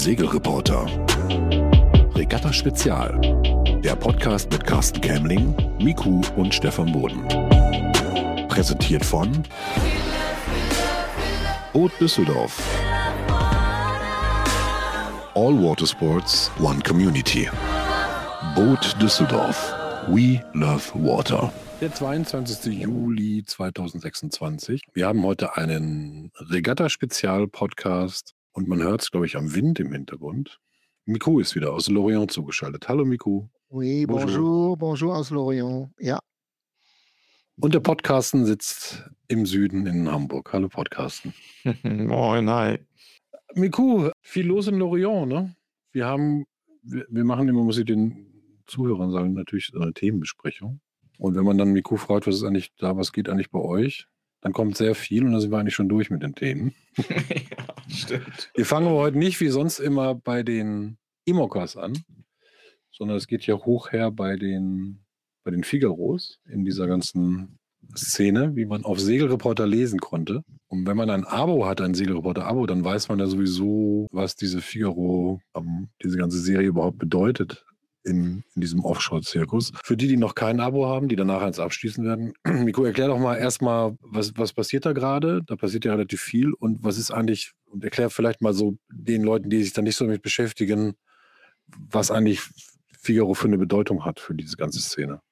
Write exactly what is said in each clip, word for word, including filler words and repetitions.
Segelreporter. Regatta Spezial. Der Podcast mit Carsten Kämling, Miku und Stefan Boden. Präsentiert von Boot Düsseldorf. All Water Sports, One Community. Boot Düsseldorf. We love water. Der zweiundzwanzigster Juli zweitausendsechsundzwanzig. Wir haben heute einen Regatta-Spezial-Podcast und man hört es, glaube ich, am Wind im Hintergrund. Miku ist wieder aus Lorient zugeschaltet. Hallo Miku. Oui, bonjour, bonjour, bonjour aus Lorient, ja. Und der Podcasten sitzt im Süden in Hamburg. Hallo Podcasten. Moin, hi. Miku, viel los in Lorient, ne? Wir haben, wir, wir machen immer, muss ich den Zuhörern sagen, natürlich so eine Themenbesprechung. Und wenn man dann Miku fragt, was ist eigentlich da, was geht eigentlich bei euch, dann kommt sehr viel und dann sind wir eigentlich schon durch mit den Themen. Ja, stimmt. Wir fangen aber heute nicht wie sonst immer bei den Imokers an, sondern es geht ja hoch her bei den, bei den Figaros in dieser ganzen Szene, wie man auf Segelreporter lesen konnte. Und wenn man ein Abo hat, ein Segelreporter-Abo, dann weiß man ja sowieso, was diese Figaro, ähm, diese ganze Serie überhaupt bedeutet. In, in diesem Offshore-Zirkus. Für die, die noch kein Abo haben, die danach eins abschließen werden. Miku, erklär doch mal erstmal, was, was passiert da gerade? Da passiert ja relativ viel. Und was ist eigentlich, und erklär vielleicht mal so den Leuten, die sich da nicht so damit beschäftigen, was eigentlich Figaro für eine Bedeutung hat für diese ganze Szene.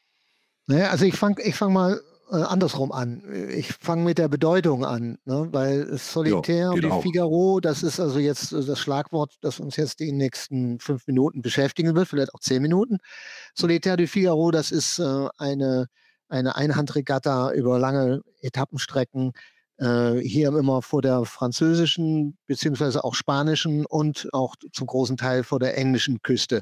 Naja, also ich fange ich fang mal äh, andersrum an. Ich fange mit der Bedeutung an, ne? Weil Solitaire ja, wie auch. Figaro, das ist also jetzt das Schlagwort, das uns jetzt die nächsten fünf Minuten beschäftigen wird, vielleicht auch zehn Minuten. Solitaire du Figaro, das ist äh, eine, eine Einhandregatta über lange Etappenstrecken, äh, hier immer vor der französischen beziehungsweise auch spanischen und auch zum großen Teil vor der englischen Küste.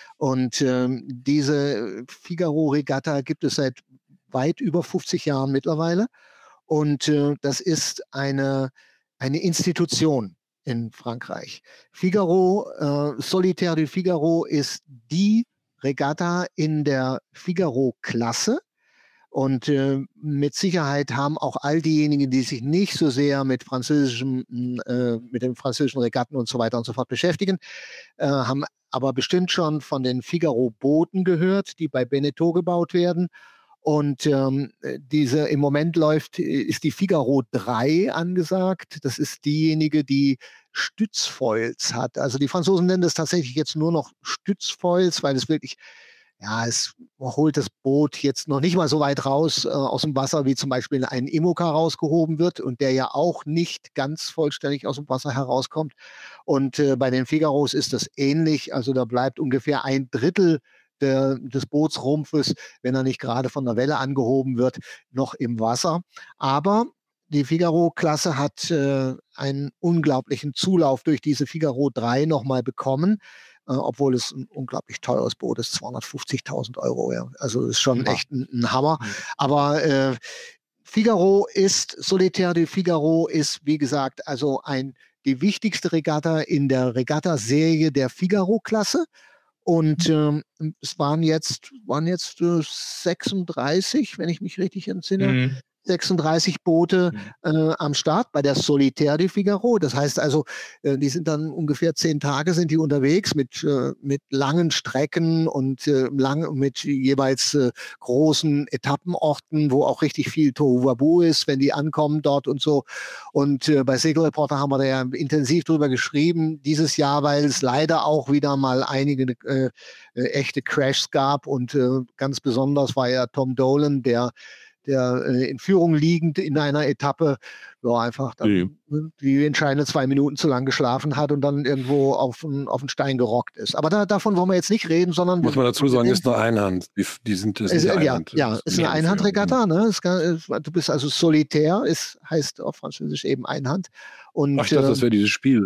Und ähm, diese Figaro-Regatta gibt es seit weit über fünfzig Jahren mittlerweile. Und äh, das ist eine, eine Institution in Frankreich. Figaro, äh, Solitaire du Figaro ist die Regatta in der Figaro-Klasse. Und äh, mit Sicherheit haben auch all diejenigen, die sich nicht so sehr mit französischem, äh, mit den französischen Regatten und so weiter und so fort beschäftigen, äh, haben aber bestimmt schon von den Figaro-Booten gehört, die bei Beneteau gebaut werden. Und ähm, diese im Moment läuft, ist die Figaro drei angesagt. Das ist diejenige, die Stützfoils hat. Also die Franzosen nennen das tatsächlich jetzt nur noch Stützfoils, weil es wirklich, ja, es holt das Boot jetzt noch nicht mal so weit raus äh, aus dem Wasser, wie zum Beispiel ein Imoca rausgehoben wird und der ja auch nicht ganz vollständig aus dem Wasser herauskommt. Und äh, bei den Figaros ist das ähnlich. Also da bleibt ungefähr ein Drittel der, des Bootsrumpfes, wenn er nicht gerade von der Welle angehoben wird, noch im Wasser. Aber die Figaro-Klasse hat äh, einen unglaublichen Zulauf durch diese Figaro drei nochmal bekommen. Uh, obwohl es ein unglaublich teures Boot ist, zweihundertfünfzigtausend Euro. Ja. Also ist schon ja. echt ein, ein Hammer. Mhm. Aber äh, Figaro ist, Solitaire du Figaro ist, wie gesagt, also ein, die wichtigste Regatta in der Regatta-Serie der Figaro-Klasse. Und ähm, es waren jetzt, waren jetzt äh, sechsunddreißig, wenn ich mich richtig entsinne. Mhm. sechsunddreißig Boote äh, am Start bei der Solitaire du Figaro. Das heißt also, äh, die sind dann ungefähr zehn Tage sind die unterwegs mit, äh, mit langen Strecken und äh, lang, mit jeweils äh, großen Etappenorten, wo auch richtig viel Tohuwabohu ist, wenn die ankommen dort und so. Und äh, bei Segelreporter haben wir da ja intensiv drüber geschrieben dieses Jahr, weil es leider auch wieder mal einige äh, äh, echte Crashs gab und äh, ganz besonders war ja Tom Dolan, der der äh, in Führung liegend in einer Etappe ja, einfach dann, mhm. die entscheidenden zwei Minuten zu lang geschlafen hat und dann irgendwo auf einen auf Stein gerockt ist. Aber da, davon wollen wir jetzt nicht reden, sondern... Muss man dazu sagen, ist eine Einhand. Die, die sind das ist ja, Einhand. Ja, ist eine Einhandregatta. Ne? Es kann, du bist also Solitaire, ist, heißt auf Französisch eben Einhand. Und, Ach, ich dachte, das wäre dieses Spiel.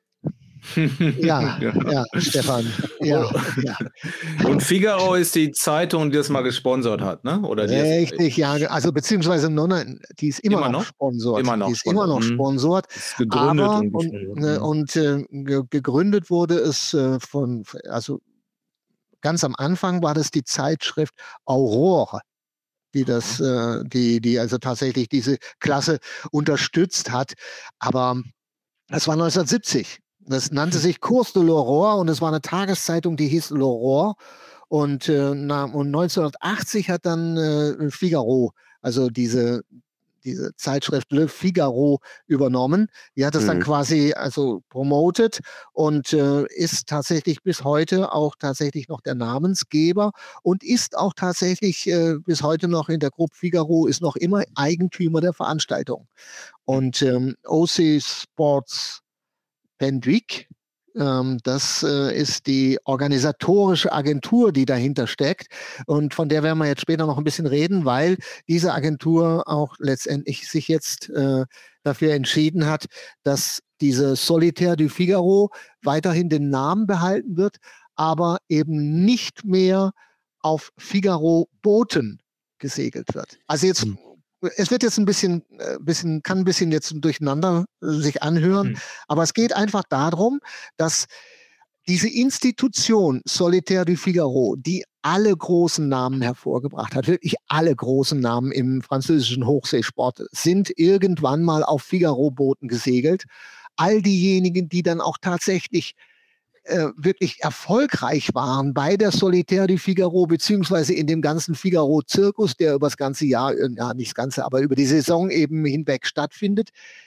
Ja, ja, ja, Stefan. Ja, ja. Und Figaro ist die Zeitung, die das mal gesponsert hat, ne? Oder die Richtig, ja. Also beziehungsweise Nonna, die ist immer, immer noch sponsort. Immer noch die ist immer noch sponsort. Ist gegründet aber, und, und, äh, und äh, gegründet wurde es äh, von, also ganz am Anfang war das die Zeitschrift Aurore, die das, äh, die, die also tatsächlich diese Klasse unterstützt hat. Aber das war neunzehnhundertsiebzig. Das nannte sich Course de l'Aurore und es war eine Tageszeitung, die hieß l'Aurore. Und, äh, na, und neunzehnhundertachtzig hat dann äh, Figaro, also diese, diese Zeitschrift Le Figaro übernommen. Die hat es dann Mhm. quasi also promotet und äh, ist tatsächlich bis heute auch tatsächlich noch der Namensgeber und ist auch tatsächlich äh, bis heute noch in der Gruppe Figaro, ist noch immer Eigentümer der Veranstaltung. Und ähm, O C Sports Pendwick, ähm, das äh, ist die organisatorische Agentur, die dahinter steckt. Und von der werden wir jetzt später noch ein bisschen reden, weil diese Agentur auch letztendlich sich jetzt äh, dafür entschieden hat, dass diese Solitaire du Figaro weiterhin den Namen behalten wird, aber eben nicht mehr auf Figaro-Booten gesegelt wird. Also jetzt Hm. es wird jetzt ein bisschen, äh, bisschen, kann ein bisschen jetzt durcheinander äh, sich anhören, Hm. aber es geht einfach darum, dass diese Institution Solitaire du Figaro, die alle großen Namen hervorgebracht hat, wirklich alle großen Namen im französischen Hochseesport, sind irgendwann mal auf Figaro-Booten gesegelt. All diejenigen, die dann auch tatsächlich äh, wirklich erfolgreich waren bei der Solitaire du Figaro, beziehungsweise in dem ganzen Figaro-Zirkus, der über das ganze Jahr, äh, ja nicht das ganze, aber über die Saison eben hinweg stattfindet.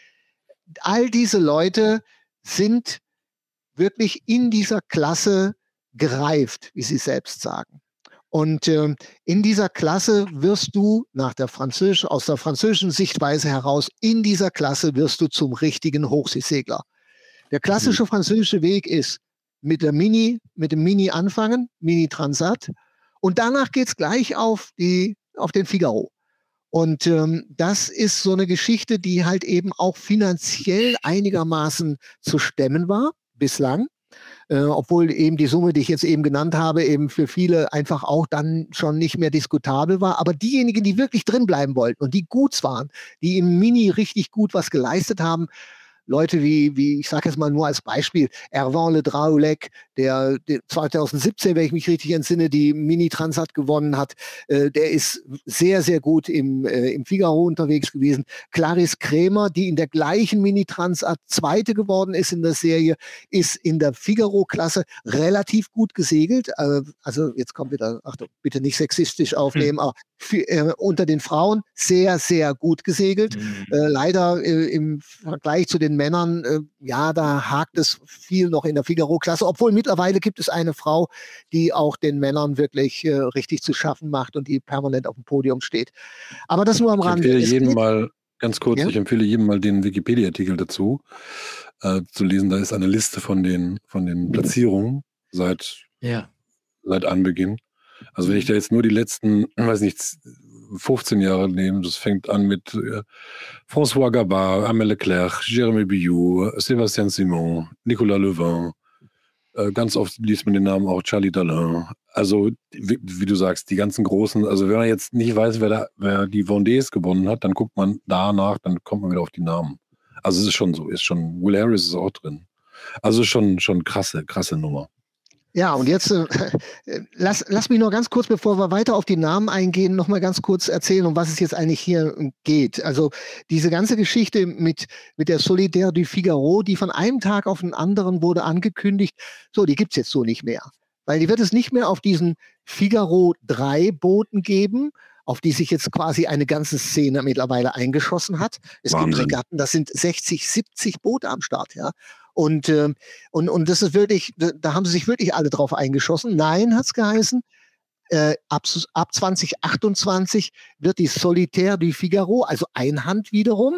All diese Leute sind wirklich in dieser Klasse gereift, wie sie selbst sagen. Und äh, in dieser Klasse wirst du nach der Französisch, aus der französischen Sichtweise heraus, in dieser Klasse wirst du zum richtigen Hochseesegler. Der klassische französische Weg ist mit der Mini, mit dem Mini anfangen, Mini Transat, und danach geht es gleich auf die, auf den Figaro. Und ähm, das ist so eine Geschichte, die halt eben auch finanziell einigermaßen zu stemmen war, bislang. Äh, obwohl eben die Summe, die ich jetzt eben genannt habe, eben für viele einfach auch dann schon nicht mehr diskutabel war. Aber diejenigen, die wirklich drin bleiben wollten und die gut waren, die im Mini richtig gut was geleistet haben, Leute wie, wie ich sage jetzt mal nur als Beispiel, Erwan Le Draoulec, der, der zweitausendsiebzehn, wenn ich mich richtig entsinne, die Mini-Transat gewonnen hat, äh, der ist sehr, sehr gut im, äh, im Figaro unterwegs gewesen. Clarisse Krämer, die in der gleichen Mini-Transat Zweite geworden ist in der Serie, ist in der Figaro-Klasse relativ gut gesegelt. Äh, also jetzt kommt wieder, Achtung, bitte nicht sexistisch aufnehmen, hm. aber für, äh, unter den Frauen sehr, sehr gut gesegelt. Hm. Äh, leider äh, im Vergleich zu den Männern, äh, ja, da hakt es viel noch in der Figaro-Klasse, obwohl mittlerweile gibt es eine Frau, die auch den Männern wirklich äh, richtig zu schaffen macht und die permanent auf dem Podium steht. Aber das nur am Ich Rande. empfehle Es jedem geht- mal, ganz kurz, Ja? ich empfehle jedem mal den Wikipedia-Artikel dazu äh, zu lesen. Da ist eine Liste von den, von den Platzierungen seit, Ja. seit Anbeginn. Also wenn ich da jetzt nur die letzten, weiß nicht, fünfzehn Jahre nehme, das fängt an mit äh, François Gabard, Amel Leclerc, Jérémy Billou, Sébastien Simon, Nicolas Levin, äh, ganz oft liest man den Namen auch Charlie Dalin. Also wie, wie du sagst, die ganzen großen, also wenn man jetzt nicht weiß, wer, da, wer die Vendées gewonnen hat, dann guckt man danach, dann kommt man wieder auf die Namen. Also es ist schon so, ist schon, Will Harris ist auch drin. Also schon, schon krasse, krasse Nummer. Ja, und jetzt äh, lass, lass mich noch ganz kurz, bevor wir weiter auf die Namen eingehen, noch mal ganz kurz erzählen, um was es jetzt eigentlich hier geht. Also diese ganze Geschichte mit, mit der Solitaire du Figaro, die von einem Tag auf den anderen wurde angekündigt, so, die gibt's jetzt so nicht mehr. Weil die wird es nicht mehr auf diesen Figaro drei Booten geben, auf die sich jetzt quasi eine ganze Szene mittlerweile eingeschossen hat. Es Wahnsinn. gibt Regatten, das sind sechzig, siebzig Boote am Start, ja. Und, ähm, und, und das ist wirklich, da, da haben sie sich wirklich alle drauf eingeschossen. Nein, hat es geheißen. Äh, ab, ab zwanzig achtundzwanzig wird die Solitaire du Figaro, also Einhand wiederum,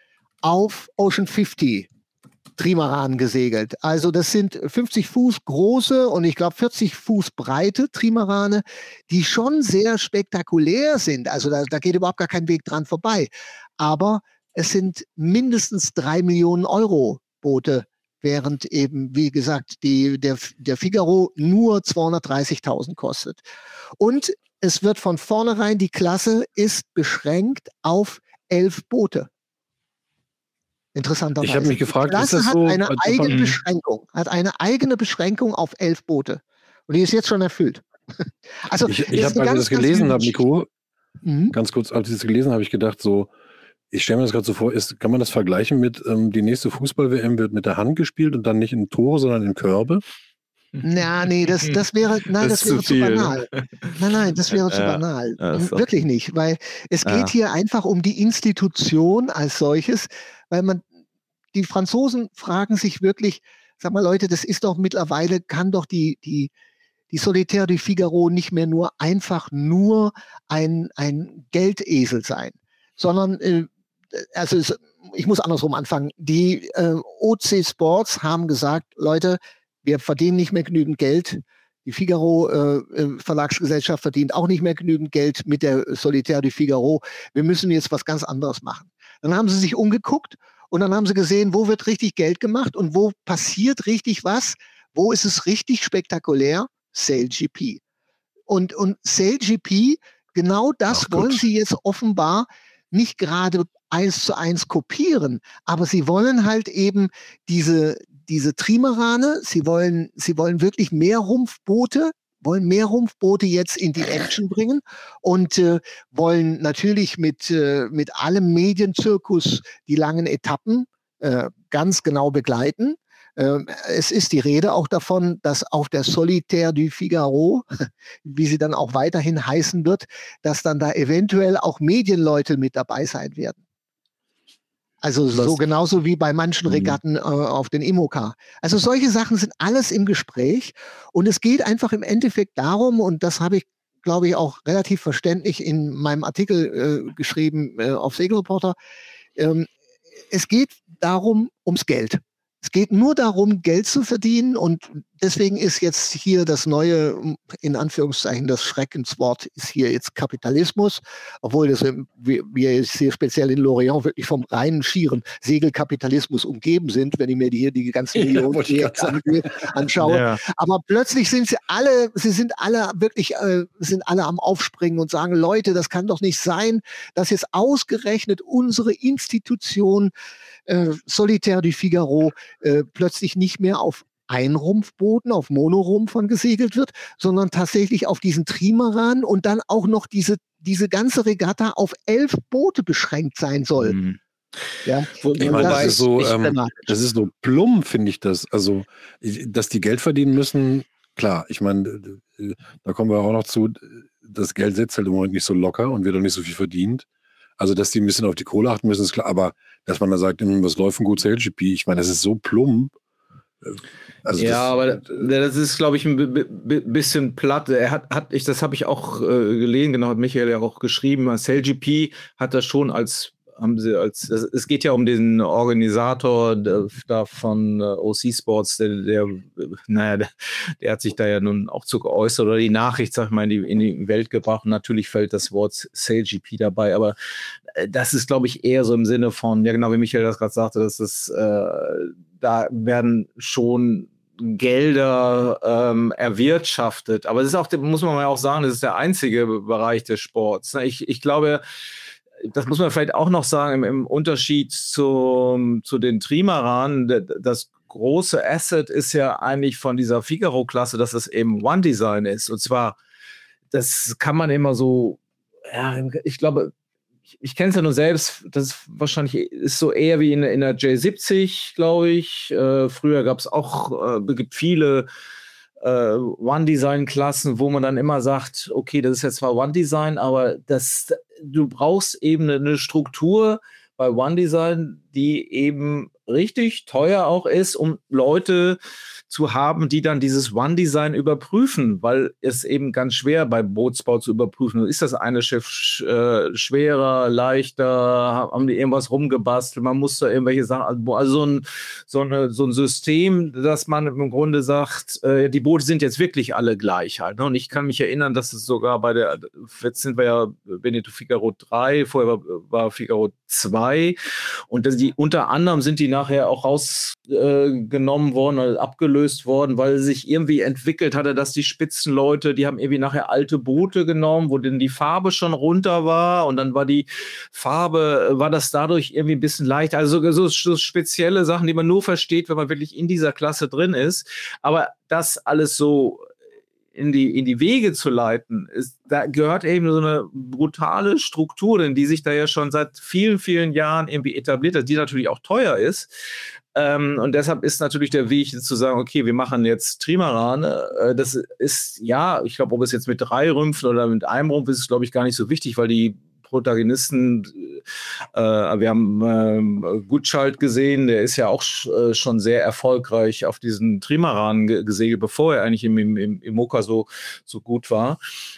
auf Ocean fünfzig Trimaranen gesegelt. Also das sind fünfzig Fuß große und ich glaube vierzig Fuß breite Trimarane, die schon sehr spektakulär sind. Also da, da geht überhaupt gar kein Weg dran vorbei. Aber es sind mindestens drei Millionen Euro Boote, während eben, wie gesagt, die, der, der Figaro nur zweihundertdreißigtausend kostet. Und es wird von vornherein, die Klasse ist beschränkt auf elf Boote. Interessanterweise. Ich habe mich gefragt, die Klasse ist das hat so? eine als- eigene Mhm. Beschränkung, hat eine eigene Beschränkung auf elf Boote. Und die ist jetzt schon erfüllt. Also, Ich, das ich ist habe, eine als ich ganz, das ganz gelesen wilde habe, Nico, Mhm. ganz kurz, als ich das gelesen habe, habe ich gedacht so, Ich stelle mir das gerade so vor, ist, kann man das vergleichen mit, ähm, die nächste Fußball-W M wird mit der Hand gespielt und dann nicht in Tore, sondern in Körbe? Ja, nee, das, das wäre, nein, Das das, ist wäre zu zu viel. banal. Nein, nein, das wäre zu Ja, banal. ja, ist doch- Wirklich nicht, weil es geht Ja. hier einfach um die Institution als solches, weil man, die Franzosen fragen sich wirklich, sag mal Leute, das ist doch mittlerweile, kann doch die, die, die Solitaire du Figaro nicht mehr nur einfach nur ein, ein Geldesel sein, sondern, äh, also es, ich muss andersrum anfangen, die äh, O C Sports haben gesagt, Leute, wir verdienen nicht mehr genügend Geld. Die Figaro äh, äh, Verlagsgesellschaft verdient auch nicht mehr genügend Geld mit der Solitaire du Figaro. Wir müssen jetzt was ganz anderes machen. Dann haben sie sich umgeguckt und dann haben sie gesehen, wo wird richtig Geld gemacht und wo passiert richtig was, wo ist es richtig spektakulär? SailGP. Und, und SailGP, genau das Ach, gut. wollen sie jetzt offenbar nicht gerade eins zu eins kopieren, aber sie wollen halt eben diese, diese Trimarane, sie wollen, sie wollen wirklich mehr Rumpfboote, wollen mehr Rumpfboote jetzt in die Action bringen und äh, wollen natürlich mit, äh, mit allem Medienzirkus die langen Etappen äh, ganz genau begleiten. Ähm, es ist die Rede auch davon, dass auf der Solitaire du Figaro, wie sie dann auch weiterhin heißen wird, dass dann da eventuell auch Medienleute mit dabei sein werden. Also Was- so genauso wie bei manchen Mhm. Regatten äh, auf den Imoca. Also solche Sachen sind alles im Gespräch und es geht einfach im Endeffekt darum, und das habe ich, glaube ich, auch relativ verständlich in meinem Artikel äh, geschrieben äh, auf Segelreporter, ähm, es geht darum, ums Geld. Es geht nur darum, Geld zu verdienen und deswegen ist jetzt hier das neue, in Anführungszeichen, das Schreckenswort ist hier jetzt Kapitalismus, obwohl das, ähm, wir, wir jetzt hier speziell in Lorient wirklich vom reinen, schieren Segelkapitalismus umgeben sind, wenn ich mir die, hier die ganzen Ja, Millionen wollte ich hier grad sagen. ange- anschaue. Ja. Aber plötzlich sind sie alle, sie sind alle wirklich, äh, sind alle am Aufspringen und sagen, Leute, das kann doch nicht sein, dass jetzt ausgerechnet unsere Institution äh, Solitaire du Figaro äh, plötzlich nicht mehr auf Einrumpfbooten, auf Monorumpfern gesegelt wird, sondern tatsächlich auf diesen Trimaran und dann auch noch diese, diese ganze Regatta auf elf Boote beschränkt sein soll. Mhm. Ja, Wo- Ich meine, wobei das ist so, ich- ähm, dramatisch. das ist so plump, finde ich das. Also, ich- dass die Geld verdienen müssen, klar. Ich meine, äh, da kommen wir auch noch zu, das Geld sitzt halt im Moment nicht so locker und wird auch nicht so viel verdient. Also, dass die ein bisschen auf die Kohle achten müssen, ist klar. Aber dass man da sagt, hm, was läuft ein gut SailGP? Ich meine, das ist so plump. Äh, Also ja, das, aber das ist, glaube ich, ein bi- bi- bisschen platt. Er hat, hat ich, das habe ich auch äh, gelesen, genau, hat Michael ja auch geschrieben. SailGP hat das schon als, haben sie als, es es geht ja um den Organisator der, da von äh, O C Sports, der, der äh, naja, der, der hat sich da ja nun auch zu geäußert oder die Nachricht, sag ich mal, in die, in die Welt gebracht. Und natürlich fällt das Wort SailGP dabei, aber äh, das ist, glaube ich, eher so im Sinne von, ja genau, wie Michael das gerade sagte, das ist, äh, da werden schon Gelder ähm, erwirtschaftet. Aber das ist auch, muss man mal auch sagen, das ist der einzige Bereich des Sports. Ich, ich glaube, das muss man vielleicht auch noch sagen, im, im Unterschied zu, zu den Trimaranen, das große Asset ist ja eigentlich von dieser Figaro-Klasse, dass es eben One-Design ist. Und zwar, das kann man immer so, ja, ich glaube, ich, ich kenne es ja nur selbst, das ist wahrscheinlich ist so eher wie in, in der J siebzig, glaube ich. Äh, früher gab es auch, äh, gibt viele äh, One-Design-Klassen, wo man dann immer sagt, okay, das ist jetzt zwar One-Design, aber das, du brauchst eben eine Struktur bei One-Design, die eben richtig teuer auch ist, um Leute zu haben, die dann dieses One-Design überprüfen, weil es eben ganz schwer beim Bootsbau zu überprüfen ist. Das eine Schiff sch äh, schwerer, leichter, haben die irgendwas rumgebastelt, man muss da irgendwelche Sachen, also so ein, so eine, so ein System, dass man im Grunde sagt, äh, die Boote sind jetzt wirklich alle gleich halt. Ne? Und ich kann mich erinnern, dass es sogar bei der, jetzt sind wir ja Veneto Figaro drei, vorher war, war Figaro zwei und das, die, unter anderem sind die nachher auch rausgenommen äh, worden oder abgelöst worden, weil sich irgendwie entwickelt hatte, dass die Spitzenleute, die haben irgendwie nachher alte Boote genommen, wo denn die Farbe schon runter war und dann war die Farbe, war das dadurch irgendwie ein bisschen leichter. Also so, so spezielle Sachen, die man nur versteht, wenn man wirklich in dieser Klasse drin ist. Aber das alles so in die, in die Wege zu leiten, ist, da gehört eben so eine brutale Struktur, denn die sich da ja schon seit vielen, vielen Jahren irgendwie etabliert hat, die natürlich auch teuer ist. Ähm, und deshalb ist natürlich der Weg zu sagen, okay, wir machen jetzt Trimaran. Äh, das ist, ja, ich glaube, ob es jetzt mit drei Rümpfen oder mit einem Rumpf ist, ist, glaube ich, gar nicht so wichtig, weil die Protagonisten, äh, wir haben äh, Gutschalt gesehen, der ist ja auch äh, schon sehr erfolgreich auf diesen Trimaran ge- gesegelt, bevor er eigentlich im, im, im IMOCA so, so gut war.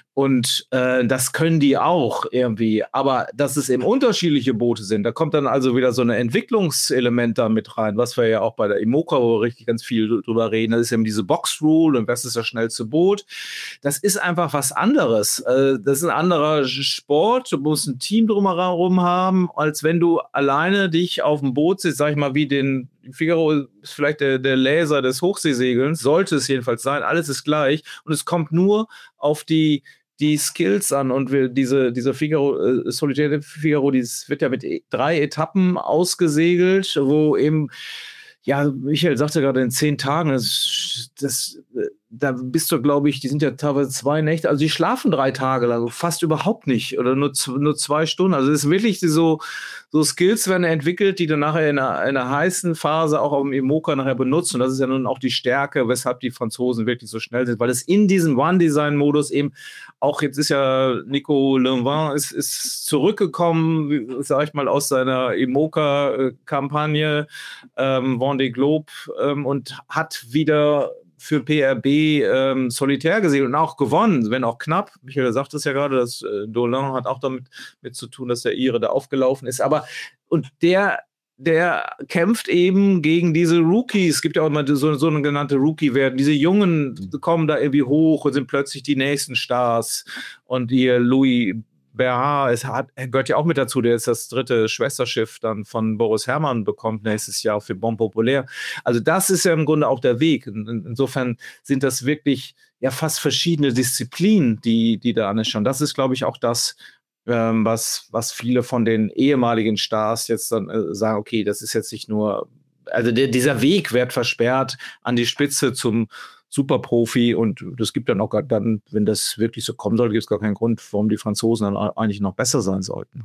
Und äh, das können die auch irgendwie. Aber dass es eben unterschiedliche Boote sind, da kommt dann also wieder so ein Entwicklungselement da mit rein, was wir ja auch bei der IMOCA, wo wir richtig ganz viel drüber reden. Das ist eben diese Box-Rule und was ist das schnellste Boot. Das ist einfach was anderes. Äh, das ist ein anderer Sport. Du musst ein Team drumherum haben, als wenn du alleine dich auf dem Boot sitzt, sag ich mal, wie den Figaro ist vielleicht der, der Laser des Hochseesegelns, sollte es jedenfalls sein. Alles ist gleich. Und es kommt nur auf die die Skills an und wir diese, diese Figaro, äh, Solitaire Figaro, dieses wird ja mit e- drei Etappen ausgesegelt, wo eben, ja, Michael sagte gerade in zehn Tagen, das, das, da bist du, glaube ich, die sind ja teilweise zwei Nächte, also die schlafen drei Tage lang, fast überhaupt nicht oder nur, nur zwei Stunden. Also es ist wirklich so, so Skills werden entwickelt, die du nachher in einer, in einer heißen Phase auch auf dem IMOCA nachher benutzt. Und das ist ja nun auch die Stärke, weshalb die Franzosen wirklich so schnell sind, weil es in diesem One-Design-Modus eben auch, jetzt ist ja Nico Levin ist, ist zurückgekommen, sag ich mal, aus seiner IMOCA-Kampagne, ähm, Vendée Globe, ähm, und hat wieder für P R B ähm, Solitär gesehen und auch gewonnen, wenn auch knapp. Michael sagt es ja gerade, dass äh, Dolin hat auch damit mit zu tun, dass der Ire da aufgelaufen ist. Aber und der, der kämpft eben gegen diese Rookies. Es gibt ja auch immer so, so eine genannte Rookie-Werden. Diese Jungen kommen da irgendwie hoch und sind plötzlich die nächsten Stars. Und hier Louis Berhard, es hat, er gehört ja auch mit dazu, der jetzt das dritte Schwesterschiff dann von Boris Herrmann bekommt nächstes Jahr für Bon Populaire. Also das ist ja im Grunde auch der Weg. In, insofern sind das wirklich ja fast verschiedene Disziplinen, die, die da anschauen. Das ist, glaube ich, auch das, ähm, was, was viele von den ehemaligen Stars jetzt dann äh, sagen, okay, das ist jetzt nicht nur, also der, dieser Weg wird versperrt an die Spitze zum Superprofi und das gibt dann auch gar, dann, wenn das wirklich so kommen soll, gibt es gar keinen Grund, warum die Franzosen dann eigentlich noch besser sein sollten.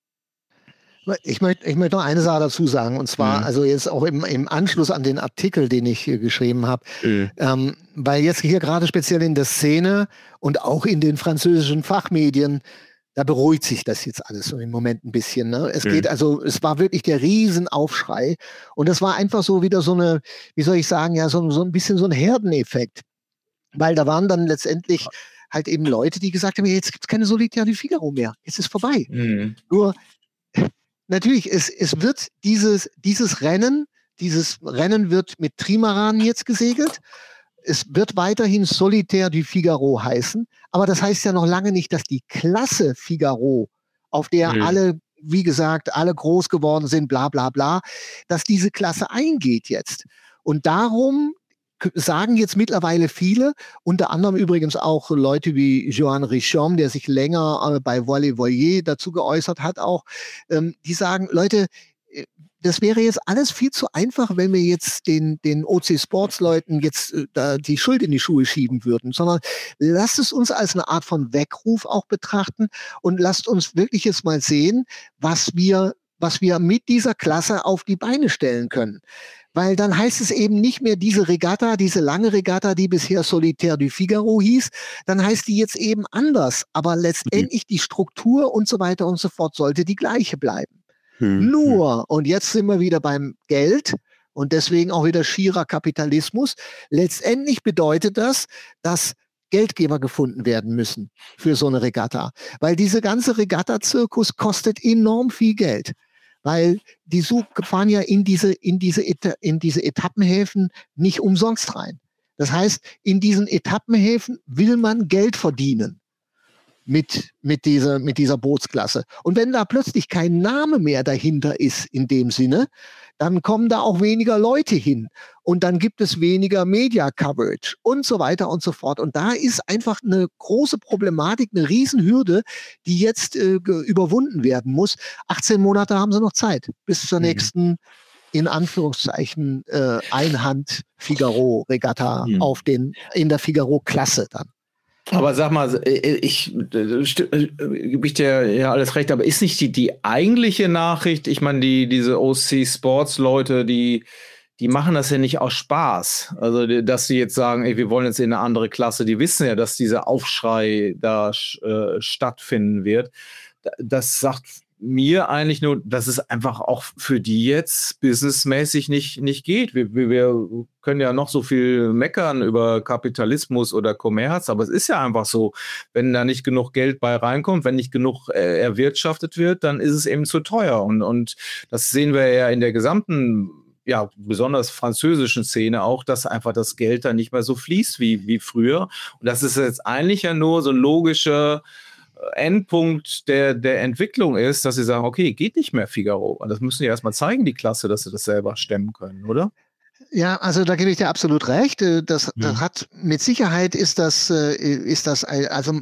Ich möchte, ich möchte noch eine Sache dazu sagen, und zwar, Mhm. also jetzt auch im, im Anschluss an den Artikel, den ich hier geschrieben habe, Mhm. ähm, weil jetzt hier gerade speziell in der Szene und auch in den französischen Fachmedien, da beruhigt sich das jetzt alles so im Moment ein bisschen. Ne? Es Mhm. geht also, es war wirklich der Riesenaufschrei und es war einfach so wieder so eine, wie soll ich sagen, ja, so, so ein bisschen so ein Herdeneffekt, weil da waren dann letztendlich halt eben Leute, die gesagt haben, jetzt gibt es keine Solitaire du Figaro mehr, jetzt ist vorbei. Mhm. Nur natürlich, es, es wird dieses, dieses Rennen, dieses Rennen wird mit Trimaran jetzt gesegelt. Es wird weiterhin Solitaire du Figaro heißen, aber das heißt ja noch lange nicht, dass die Klasse Figaro, auf der Mhm. alle, wie gesagt, alle groß geworden sind, bla bla bla, dass diese Klasse eingeht jetzt. Und darum k- sagen jetzt mittlerweile viele, unter anderem übrigens auch Leute wie Johan Richomme, der sich länger äh, bei Voile Voyer dazu geäußert hat, auch, ähm, die sagen, Leute, äh, das wäre jetzt alles viel zu einfach, wenn wir jetzt den, den O C Sports Leuten jetzt äh, da die Schuld in die Schuhe schieben würden, sondern lasst es uns als eine Art von Weckruf auch betrachten und lasst uns wirklich jetzt mal sehen, was wir, was wir mit dieser Klasse auf die Beine stellen können. Weil dann heißt es eben nicht mehr diese Regatta, diese lange Regatta, die bisher Solitaire du Figaro hieß, dann heißt die jetzt eben anders. Aber letztendlich die Struktur und so weiter und so fort sollte die gleiche bleiben. Hm. Nur, und jetzt sind wir wieder beim Geld und deswegen auch wieder schierer Kapitalismus. Letztendlich bedeutet das, dass Geldgeber gefunden werden müssen für so eine Regatta. Weil diese ganze Regatta-Zirkus kostet enorm viel Geld. Weil die Such fahren ja in diese, in diese, Eta in diese Etappenhäfen nicht umsonst rein. Das heißt, in diesen Etappenhäfen will man Geld verdienen mit, mit, dieser, mit dieser Bootsklasse. Und wenn da plötzlich kein Name mehr dahinter ist in dem Sinne, dann kommen da auch weniger Leute hin. Und dann gibt es weniger Media-Coverage und so weiter und so fort. Und da ist einfach eine große Problematik, eine Riesenhürde, die jetzt äh, überwunden werden muss. achtzehn Monate haben sie noch Zeit bis zur Mhm. nächsten, in Anführungszeichen, äh, Einhand-Figaro-Regatta Mhm. auf den, in der Figaro-Klasse dann. Aber sag mal, ich, ich gebe ich dir ja alles recht, aber ist nicht die, die eigentliche Nachricht, ich meine, die, diese O C Sports Leute, die, die machen das ja nicht aus Spaß. Also, dass sie jetzt sagen, ey, wir wollen jetzt in eine andere Klasse, die wissen ja, dass dieser Aufschrei da äh, stattfinden wird. Das sagt mir eigentlich nur, dass es einfach auch für die jetzt businessmäßig nicht, nicht geht. Wir, wir können ja noch so viel meckern über Kapitalismus oder Kommerz, aber es ist ja einfach so, wenn da nicht genug Geld bei reinkommt, wenn nicht genug äh, erwirtschaftet wird, dann ist es eben zu teuer. Und, und das sehen wir ja in der gesamten, ja, besonders französischen Szene auch, dass einfach das Geld da nicht mehr so fließt wie, wie früher. Und das ist jetzt eigentlich ja nur so ein logischer Endpunkt der, der Entwicklung ist, dass sie sagen, okay, geht nicht mehr Figaro. Und das müssen sie erstmal zeigen, die Klasse, dass sie das selber stemmen können, oder? Ja, also da gebe ich dir absolut recht. Das, Hm. das hat, mit Sicherheit ist das, ist das, also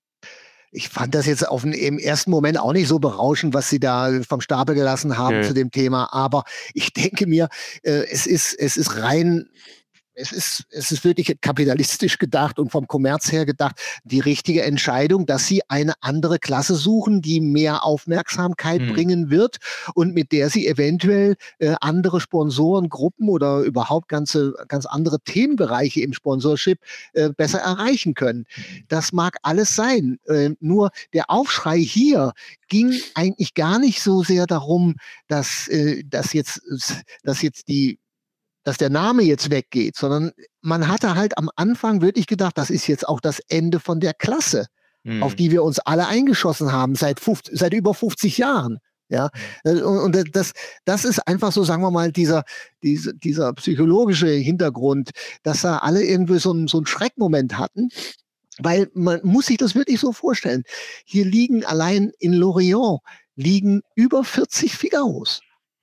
ich fand das jetzt auf den, im ersten Moment auch nicht so berauschend, was sie da vom Stapel gelassen haben Ja. zu dem Thema. Aber ich denke mir, äh, es ist, es ist rein, es ist, es ist wirklich kapitalistisch gedacht und vom Kommerz her gedacht, die richtige Entscheidung, dass sie eine andere Klasse suchen, die mehr Aufmerksamkeit Hm. bringen wird und mit der sie eventuell äh, andere Sponsorengruppen oder überhaupt ganze, ganz andere Themenbereiche im Sponsorship äh, besser erreichen können. Das mag alles sein. Äh, nur der Aufschrei hier ging eigentlich gar nicht so sehr darum, dass, äh, dass jetzt, dass jetzt die dass der Name jetzt weggeht, sondern man hatte halt am Anfang wirklich gedacht, das ist jetzt auch das Ende von der Klasse, Hm. auf die wir uns alle eingeschossen haben seit, fünfzig, seit über fünfzig Jahren. Ja, und, und das, das ist einfach so, sagen wir mal, dieser, dieser, dieser psychologische Hintergrund, dass da alle irgendwie so einen, so einen Schreckmoment hatten. Weil man muss sich das wirklich so vorstellen. Hier liegen allein in Lorient liegen über vierzig Figaros.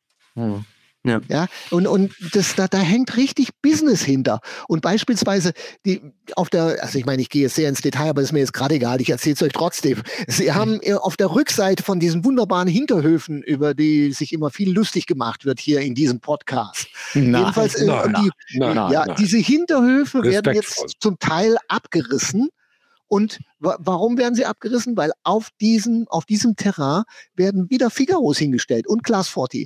Hm. Ja. Ja, und, und das, da, da hängt richtig Business hinter. Und beispielsweise die auf der, also ich meine, ich gehe jetzt sehr ins Detail, aber ist mir jetzt gerade egal, ich erzähle es euch trotzdem. Sie haben äh, auf der Rückseite von diesen wunderbaren Hinterhöfen, über die sich immer viel lustig gemacht wird hier in diesem Podcast. Nein. Jedenfalls, äh, nein, die, nein, nein, ja, nein. diese Hinterhöfe werden Respektvoll. jetzt zum Teil abgerissen. Und wa warum werden sie abgerissen? Weil auf diesem, auf diesem Terrain werden wieder Figaros hingestellt und Class vierzig.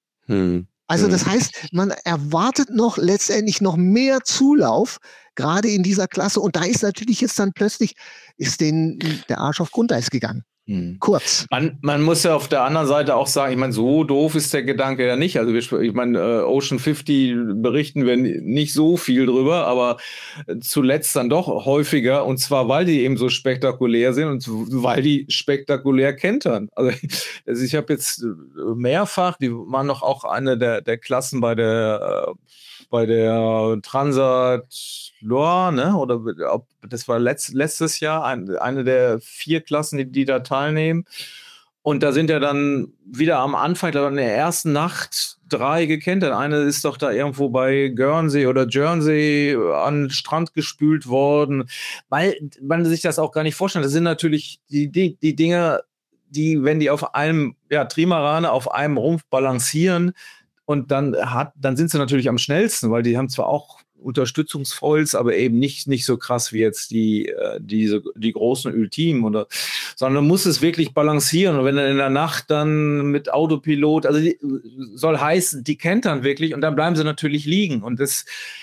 Hm. Also das heißt, man erwartet noch letztendlich noch mehr Zulauf, gerade in dieser Klasse. Und da ist natürlich jetzt dann plötzlich, ist denen der Arsch auf Grundeis gegangen. Hm. Kurz. Man, man muss ja auf der anderen Seite auch sagen, ich meine, so doof ist der Gedanke ja nicht. Also wir, ich meine, äh, Ocean fünfzig berichten wir nicht so viel drüber, aber zuletzt dann doch häufiger, und zwar, weil die eben so spektakulär sind und weil die spektakulär kentern. Also, also ich habe jetzt mehrfach, die waren noch auch eine der, der Klassen bei der, äh, bei der Transat Loire, ne? Oder ob, das war letzt, letztes Jahr ein, eine der vier Klassen, die, die da teilnehmen. Und da sind ja dann wieder am Anfang, glaube ich, in der ersten Nacht drei gekentert. Eine ist doch da irgendwo bei Guernsey oder Jersey an den Strand gespült worden, weil man sich das auch gar nicht vorstellt. Das sind natürlich die, die, die Dinge, die, wenn die auf einem, ja, Trimarane auf einem Rumpf balancieren, und dann hat, dann sind sie natürlich am schnellsten, weil die haben zwar auch Unterstützungsfoils, aber eben nicht, nicht so krass wie jetzt die, äh, diese, die großen Ultimen, oder, sondern du musst es wirklich balancieren. Und wenn dann in der Nacht dann mit Autopilot, also die, soll heißen, die kentern wirklich und dann bleiben sie natürlich liegen. Und das,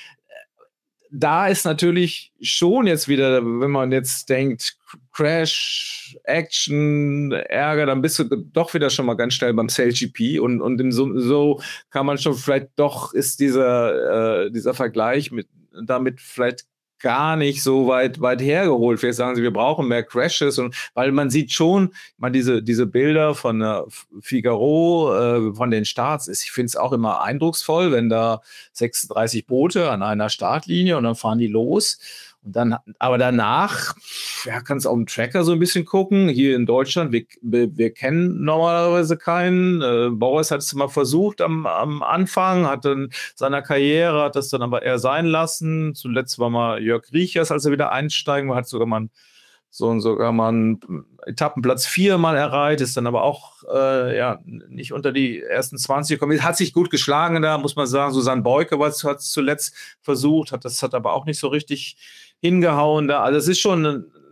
da ist natürlich schon jetzt wieder, wenn man jetzt denkt, Crash, Action, Ärger, dann bist du doch wieder schon mal ganz schnell beim Sail G P, und, und im so, so kann man schon vielleicht doch, ist dieser, äh, dieser Vergleich mit, damit vielleicht gar nicht so weit, weit hergeholt. Vielleicht sagen sie, wir brauchen mehr Crashes, und weil man sieht schon, man diese, diese Bilder von der Figaro, äh, von den Starts, ist, ich finde es auch immer eindrucksvoll, wenn da sechsunddreißig Boote an einer Startlinie und dann fahren die los. Und dann, aber danach, ja, kannst du auf dem Tracker so ein bisschen gucken. Hier in Deutschland, wir, wir, wir kennen normalerweise keinen. Äh, Boris hat es mal versucht am, am Anfang, hat dann seiner Karriere, hat das dann aber eher sein lassen. Zuletzt war mal Jörg Riechers, als er wieder einsteigen war, hat sogar mal so sogar mal einen Etappenplatz vier mal erreicht, ist dann aber auch äh, ja, nicht unter die ersten zwanzig gekommen. Hat sich gut geschlagen da, muss man sagen. Susanne Beuke hat es zuletzt versucht, hat das hat aber auch nicht so richtig hingehauen da. Also es ist schon eine,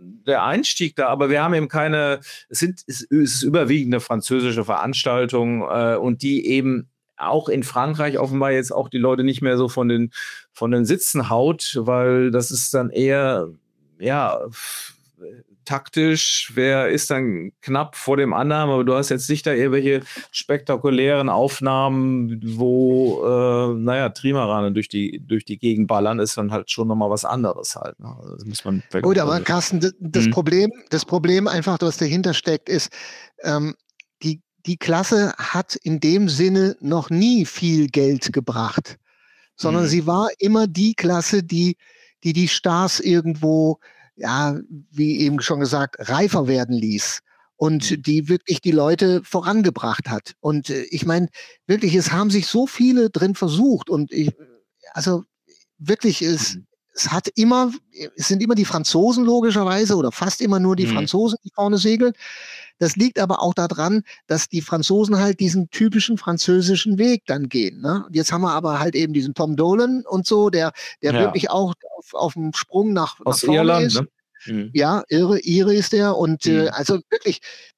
der Einstieg da, aber wir haben eben keine, es sind, es ist überwiegend eine französische Veranstaltung äh, und die eben auch in Frankreich offenbar jetzt auch die Leute nicht mehr so von den, von den Sitzen haut, weil das ist dann eher, ja, f- taktisch, wer ist dann knapp vor dem anderen, aber du hast jetzt nicht da irgendwelche spektakulären Aufnahmen, wo, äh, naja, Trimarane durch die, durch die Gegend ballern, ist dann halt schon nochmal was anderes halt. Ne? Also das muss man Gut, aber Carsten, das, das, Mhm. Problem, das Problem einfach, was dahinter steckt, ist, ähm, die, die Klasse hat in dem Sinne noch nie viel Geld gebracht, sondern Mhm. sie war immer die Klasse, die die, die Stars irgendwo, ja, wie eben schon gesagt, reifer werden ließ und Mhm. die wirklich die Leute vorangebracht hat. Und äh, ich meine, wirklich, es haben sich so viele drin versucht und ich, also wirklich, es, Mhm. es hat immer, es sind immer die Franzosen logischerweise oder fast immer nur die Mhm. Franzosen, die vorne segeln. Das liegt aber auch daran, dass die Franzosen halt diesen typischen französischen Weg dann gehen. Ne? Und jetzt haben wir aber halt eben diesen Tom Dolan und so, der, der Ja. wirklich auch auf, auf dem Sprung nach, nach Aus vorne Irland, ist. ne? Mhm. Ja, irre, Ire ist der. Und äh, Mhm. also wirklich,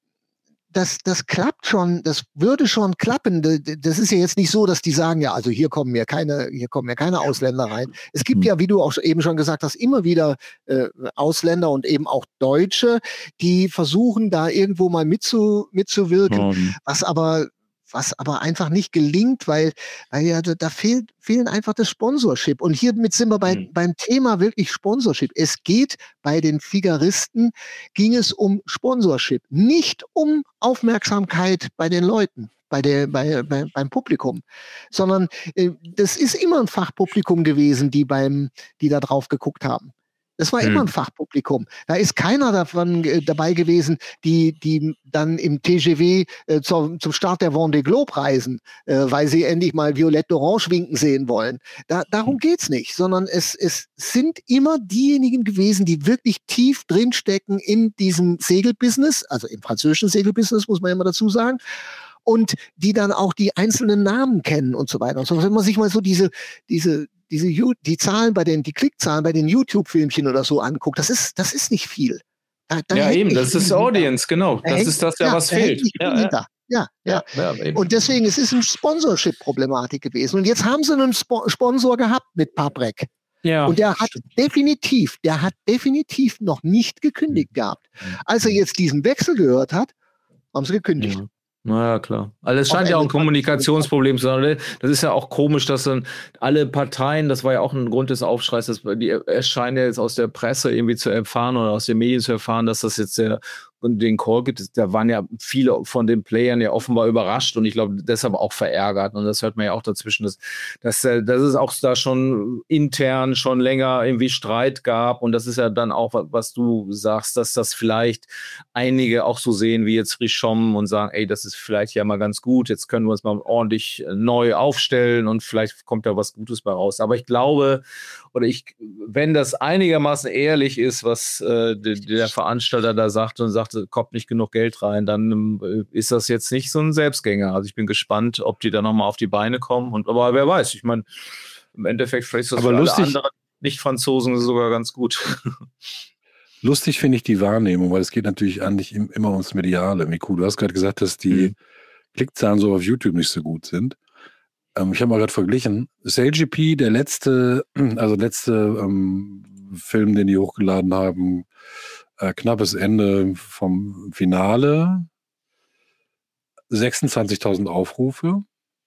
das, das klappt schon, das würde schon klappen. D- d- Das ist ja jetzt nicht so, dass die sagen, ja, also hier kommen mir keine, hier kommen mir keine Ausländer rein. Es gibt Mhm. ja, wie du auch eben schon gesagt hast, immer wieder äh, Ausländer und eben auch Deutsche, die versuchen, da irgendwo mal mitzu, mitzuwirken, Mhm. was aber was aber einfach nicht gelingt, weil, weil ja da, da fehlt, fehlen einfach das Sponsorship. Und hiermit sind wir bei, Mhm. beim Thema wirklich Sponsorship. Es geht bei den Figaristen, ging es um Sponsorship, nicht um Aufmerksamkeit bei den Leuten, bei der, bei, bei, beim Publikum, sondern äh, das ist immer ein Fachpublikum gewesen, die beim, die da drauf geguckt haben. Das war immer ein Mhm. Fachpublikum. Da ist keiner davon äh, dabei gewesen, die, die dann im T G V äh, zum, zum Start der Vendée Globe reisen, äh, weil sie endlich mal Violett-Orange winken sehen wollen. Da, darum geht's nicht, sondern es, es sind immer diejenigen gewesen, die wirklich tief drinstecken in diesem Segelbusiness, also im französischen Segelbusiness, muss man ja mal dazu sagen, und die dann auch die einzelnen Namen kennen und so weiter. Und so, wenn man sich mal so diese, diese, diese, Ju- die Zahlen bei den, die Klickzahlen bei den YouTube-Filmchen oder so anguckt, das ist, das ist nicht viel. Da, da Ja, hängt eben, nicht das viel ist hinter. Audience, genau. Da Das hängt, ist das ja, ja, was da hängt fehlt. nicht viel Ja, ja, hinter. Ja, ja. ja, ja, eben. Und deswegen, es ist eine Sponsorship-Problematik gewesen. Und jetzt haben sie einen Spo Sponsor gehabt mit Paprek. Ja, Und der hat stimmt. definitiv, der hat definitiv noch nicht gekündigt gehabt. Als er jetzt diesen Wechsel gehört hat, haben sie gekündigt. Ja. Naja, klar. Also es Auf scheint ja auch ein Englisch. Kommunikationsproblem zu sein. Das ist ja auch komisch, dass dann alle Parteien, das war ja auch ein Grund des Aufschreis, dass die erscheinen ja jetzt aus der Presse irgendwie zu erfahren oder aus den Medien zu erfahren, dass das jetzt der und den Call gibt. Da waren ja viele von den Playern ja offenbar überrascht und ich glaube deshalb auch verärgert. Und das hört man ja auch dazwischen, dass, dass, dass es auch da schon intern schon länger irgendwie Streit gab. Und das ist ja dann auch, was du sagst, dass das vielleicht einige auch so sehen wie jetzt Richomme und sagen, ey, das ist vielleicht ja mal ganz gut, jetzt können wir uns mal ordentlich neu aufstellen und vielleicht kommt da was Gutes bei raus. Aber ich glaube, oder ich, wenn das einigermaßen ehrlich ist, was äh, der, der Veranstalter da sagt und sagt, kommt nicht genug Geld rein, dann äh, ist das jetzt nicht so ein Selbstgänger. Also ich bin gespannt, ob die da nochmal auf die Beine kommen. Und aber wer weiß, ich meine, im Endeffekt vielleicht ist das Aber für lustig- alle anderen Nicht-Franzosen sogar ganz gut. Lustig finde ich die Wahrnehmung, weil es geht natürlich eigentlich im- immer ums Mediale. Miku, du hast gerade gesagt, dass die Mhm. Klickzahlen so auf YouTube nicht so gut sind. Ähm, ich habe mal gerade verglichen. S L G P, der letzte, also letzte ähm, Film, den die hochgeladen haben, äh, knappes Ende vom Finale, sechsundzwanzigtausend Aufrufe.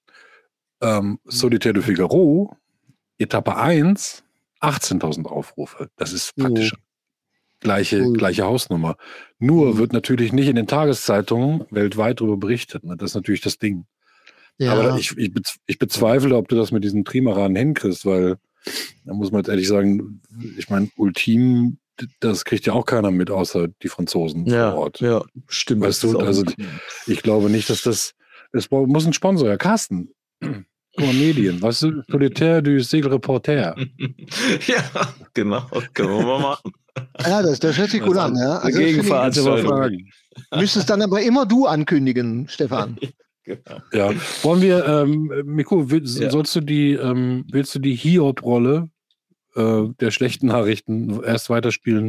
Ähm, Solitaire de Figaro, Etappe eins, achtzehntausend Aufrufe. Das ist praktisch gleiche, Ui. gleiche Hausnummer. Nur Mhm. wird natürlich nicht in den Tageszeitungen weltweit darüber berichtet. Ne? Das ist natürlich das Ding. Ja. Aber ich, ich, bez- ich bezweifle, ob du das mit diesen Trimaranen hinkriegst, weil da muss man jetzt ehrlich sagen, ich meine, Ultim, das kriegt ja auch keiner mit, außer die Franzosen Ja, vor Ort. ja, stimmt. Weißt das du, ist auch- also ich glaube nicht, dass das, es muss ein Sponsor, ja, Carsten. Guck mal, Medien, weißt du, Solitaire du Segelreporter. Ja, genau, können wir mal machen. Ja, das, das hört sich gut an. Ja. Also, Eine finde ich, Kannst du mal Gegenveranstaltung. fragen. müsstest dann aber immer du ankündigen, Stefan. Genau. Ja, wollen wir, ähm, Miku, will, Ja. sollst du die, ähm, willst du die Hiob-Rolle äh, der schlechten Nachrichten erst weiterspielen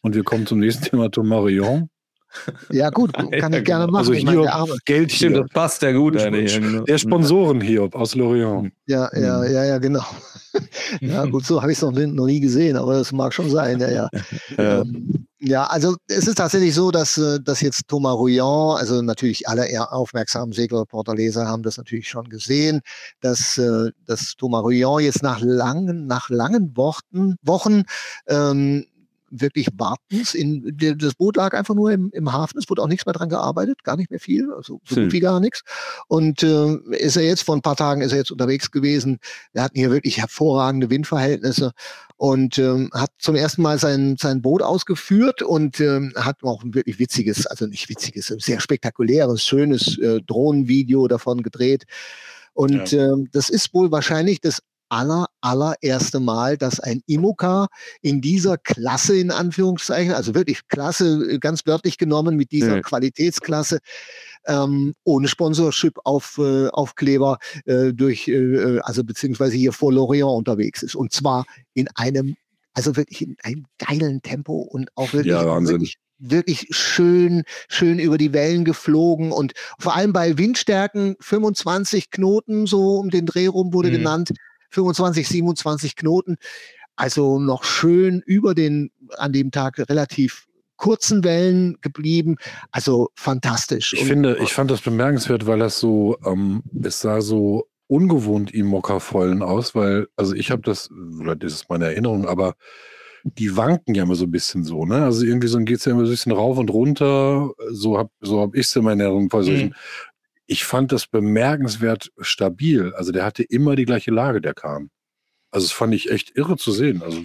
Und wir kommen zum nächsten Thema, Tomarion. Ja gut, kann Ja, ich gerne genau. machen. Also Ich meine, hier der Arme. Geld Stimmt, hier. das passt ja gut eigentlich. Ja, genau. Der Sponsoren hier aus Lorient. Ja, ja, ja, ja, genau. Ja, gut, so habe ich es noch, nie- noch nie gesehen, aber das mag schon sein, ja, ja. Ja. Ähm, ja, also es ist tatsächlich so, dass, äh, dass jetzt Thomas Rouillon, also natürlich alle eher aufmerksamen Segelreporter-Leser haben das natürlich schon gesehen, dass, äh, dass Thomas Rouillon jetzt nach langen, nach langen Wochen, Wochen ähm, wirklich Wartens. In, der- das Boot lag einfach nur im, im Hafen. Es wurde auch nichts mehr dran gearbeitet, gar nicht mehr viel, also so Hm. gut wie gar nichts. Und äh, ist er jetzt, vor ein paar Tagen ist er jetzt unterwegs gewesen. Wir hatten hier wirklich hervorragende Windverhältnisse und ähm, hat zum ersten Mal sein, sein Boot ausgeführt und ähm, hat auch ein wirklich witziges, also nicht witziges, sehr spektakuläres, schönes äh, Drohnenvideo davon gedreht. Und ähm, das ist wohl wahrscheinlich das aller, allererste Mal, dass ein IMOCA in dieser Klasse, in Anführungszeichen, also wirklich Klasse, äh, ganz wörtlich genommen, mit dieser Mhm. Qualitätsklasse, ähm, ohne Sponsorship auf, äh, Aufkleber äh, durch, äh, also beziehungsweise hier vor Lorient unterwegs ist. Und zwar in einem, also wirklich in einem geilen Tempo und auch wirklich, Ja, Wahnsinn. wirklich wirklich schön, schön über die Wellen geflogen und vor allem bei Windstärken fünfundzwanzig Knoten, so um den Dreh rum wurde Mhm. genannt, fünfundzwanzig, siebenundzwanzig Knoten, also noch schön über den, an dem Tag relativ kurzen Wellen geblieben, also fantastisch. Ich Und- finde, ich fand das bemerkenswert, weil das so, ähm, es sah so ungewohnt IMOCA-vollen aus, weil, also ich habe das, oder das ist meine Erinnerung, aber die wanken ja immer so ein bisschen so, ne? Also irgendwie so geht es ja immer so ein bisschen rauf und runter, so habe so hab ich es in meiner Erinnerung bei solchen. Mhm. Ich fand das bemerkenswert stabil. Also der hatte immer die gleiche Lage, der kam. Also das fand ich echt irre zu sehen. Also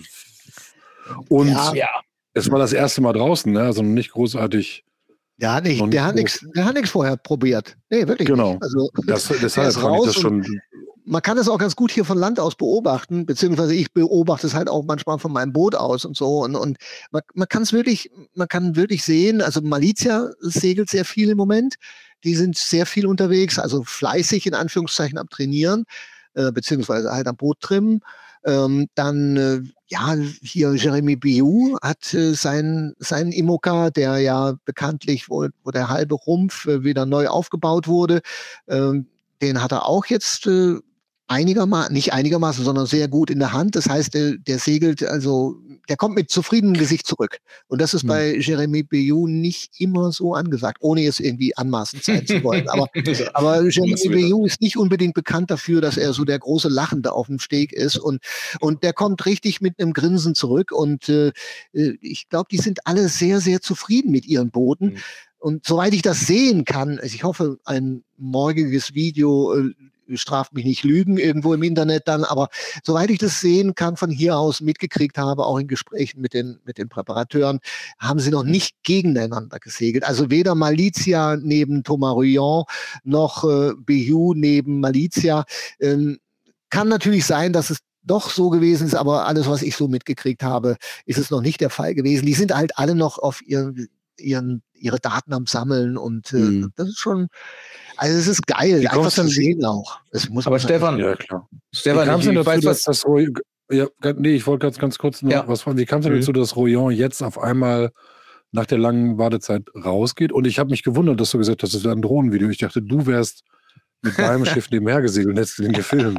und Ja. Ja. es war das erste Mal draußen, ne? Also nicht großartig. Der hat Noch nicht, nicht der hat groß. nichts, der hat nichts vorher probiert. Nee, wirklich Genau. nicht. Also Das, der deshalb ist fand ich das raus und schon. man kann es auch ganz gut hier von Land aus beobachten, beziehungsweise ich beobachte es halt auch manchmal von meinem Boot aus und so. Und, und man, man kann es wirklich, man kann wirklich sehen, also Malizia segelt sehr viel im Moment. Die sind sehr viel unterwegs, also fleißig in Anführungszeichen am Trainieren, äh, beziehungsweise halt am Boot trimmen. Ähm, dann, äh, ja, hier Jeremy Biou hat äh, sein, sein IMOCA, der ja bekanntlich, wo, wo der halbe Rumpf äh, wieder neu aufgebaut wurde, ähm, den hat er auch jetzt äh, einigermaßen, nicht einigermaßen, sondern sehr gut in der Hand. Das heißt, der, der segelt, also der kommt mit zufriedenem Gesicht zurück. Und das ist Hm. bei Jeremy Biou nicht immer so angesagt, ohne jetzt irgendwie anmaßend sein zu wollen. Aber, aber Jeremy wieder. Biou ist nicht unbedingt bekannt dafür, dass er so der große Lachende auf dem Steg ist. Und, und der kommt richtig mit einem Grinsen zurück. Und äh, äh, ich glaube, die sind alle sehr, sehr zufrieden mit ihren Booten. Mhm. Und soweit ich das sehen kann, also ich hoffe, ein morgiges Video äh, straft mich nicht Lügen irgendwo im Internet dann, aber soweit ich das sehen kann, von hier aus mitgekriegt habe, auch in Gesprächen mit den, mit den Präparateuren, haben sie noch nicht gegeneinander gesegelt. Also weder Malizia neben Thomas Rouillon noch äh, Biou neben Malizia. Ähm, kann natürlich sein, dass es doch so gewesen ist, aber alles, was ich so mitgekriegt habe, ist es noch nicht der Fall gewesen. Die sind halt alle noch auf ihren, ihren, ihre Daten am Sammeln und äh, Mhm. das ist schon, also es ist geil, Wie einfach kommt's zu denn- sehen auch. Das muss Aber man Stefan, Ja, klar. Wie Stefan, kam es ich, denn ich dazu, weiß dass was. das Roy- ja, ga- nee, ich wollte ganz, ganz kurz noch Ja. was fragen. Wie kam es denn Mhm. dazu, dass Rouillon jetzt auf einmal nach der langen Wartezeit rausgeht? Und ich habe mich gewundert, dass du gesagt hast, das wäre ein Drohnenvideo. Ich dachte, du wärst mit deinem Schiff nebenher gesegelt und hättest den gefilmt.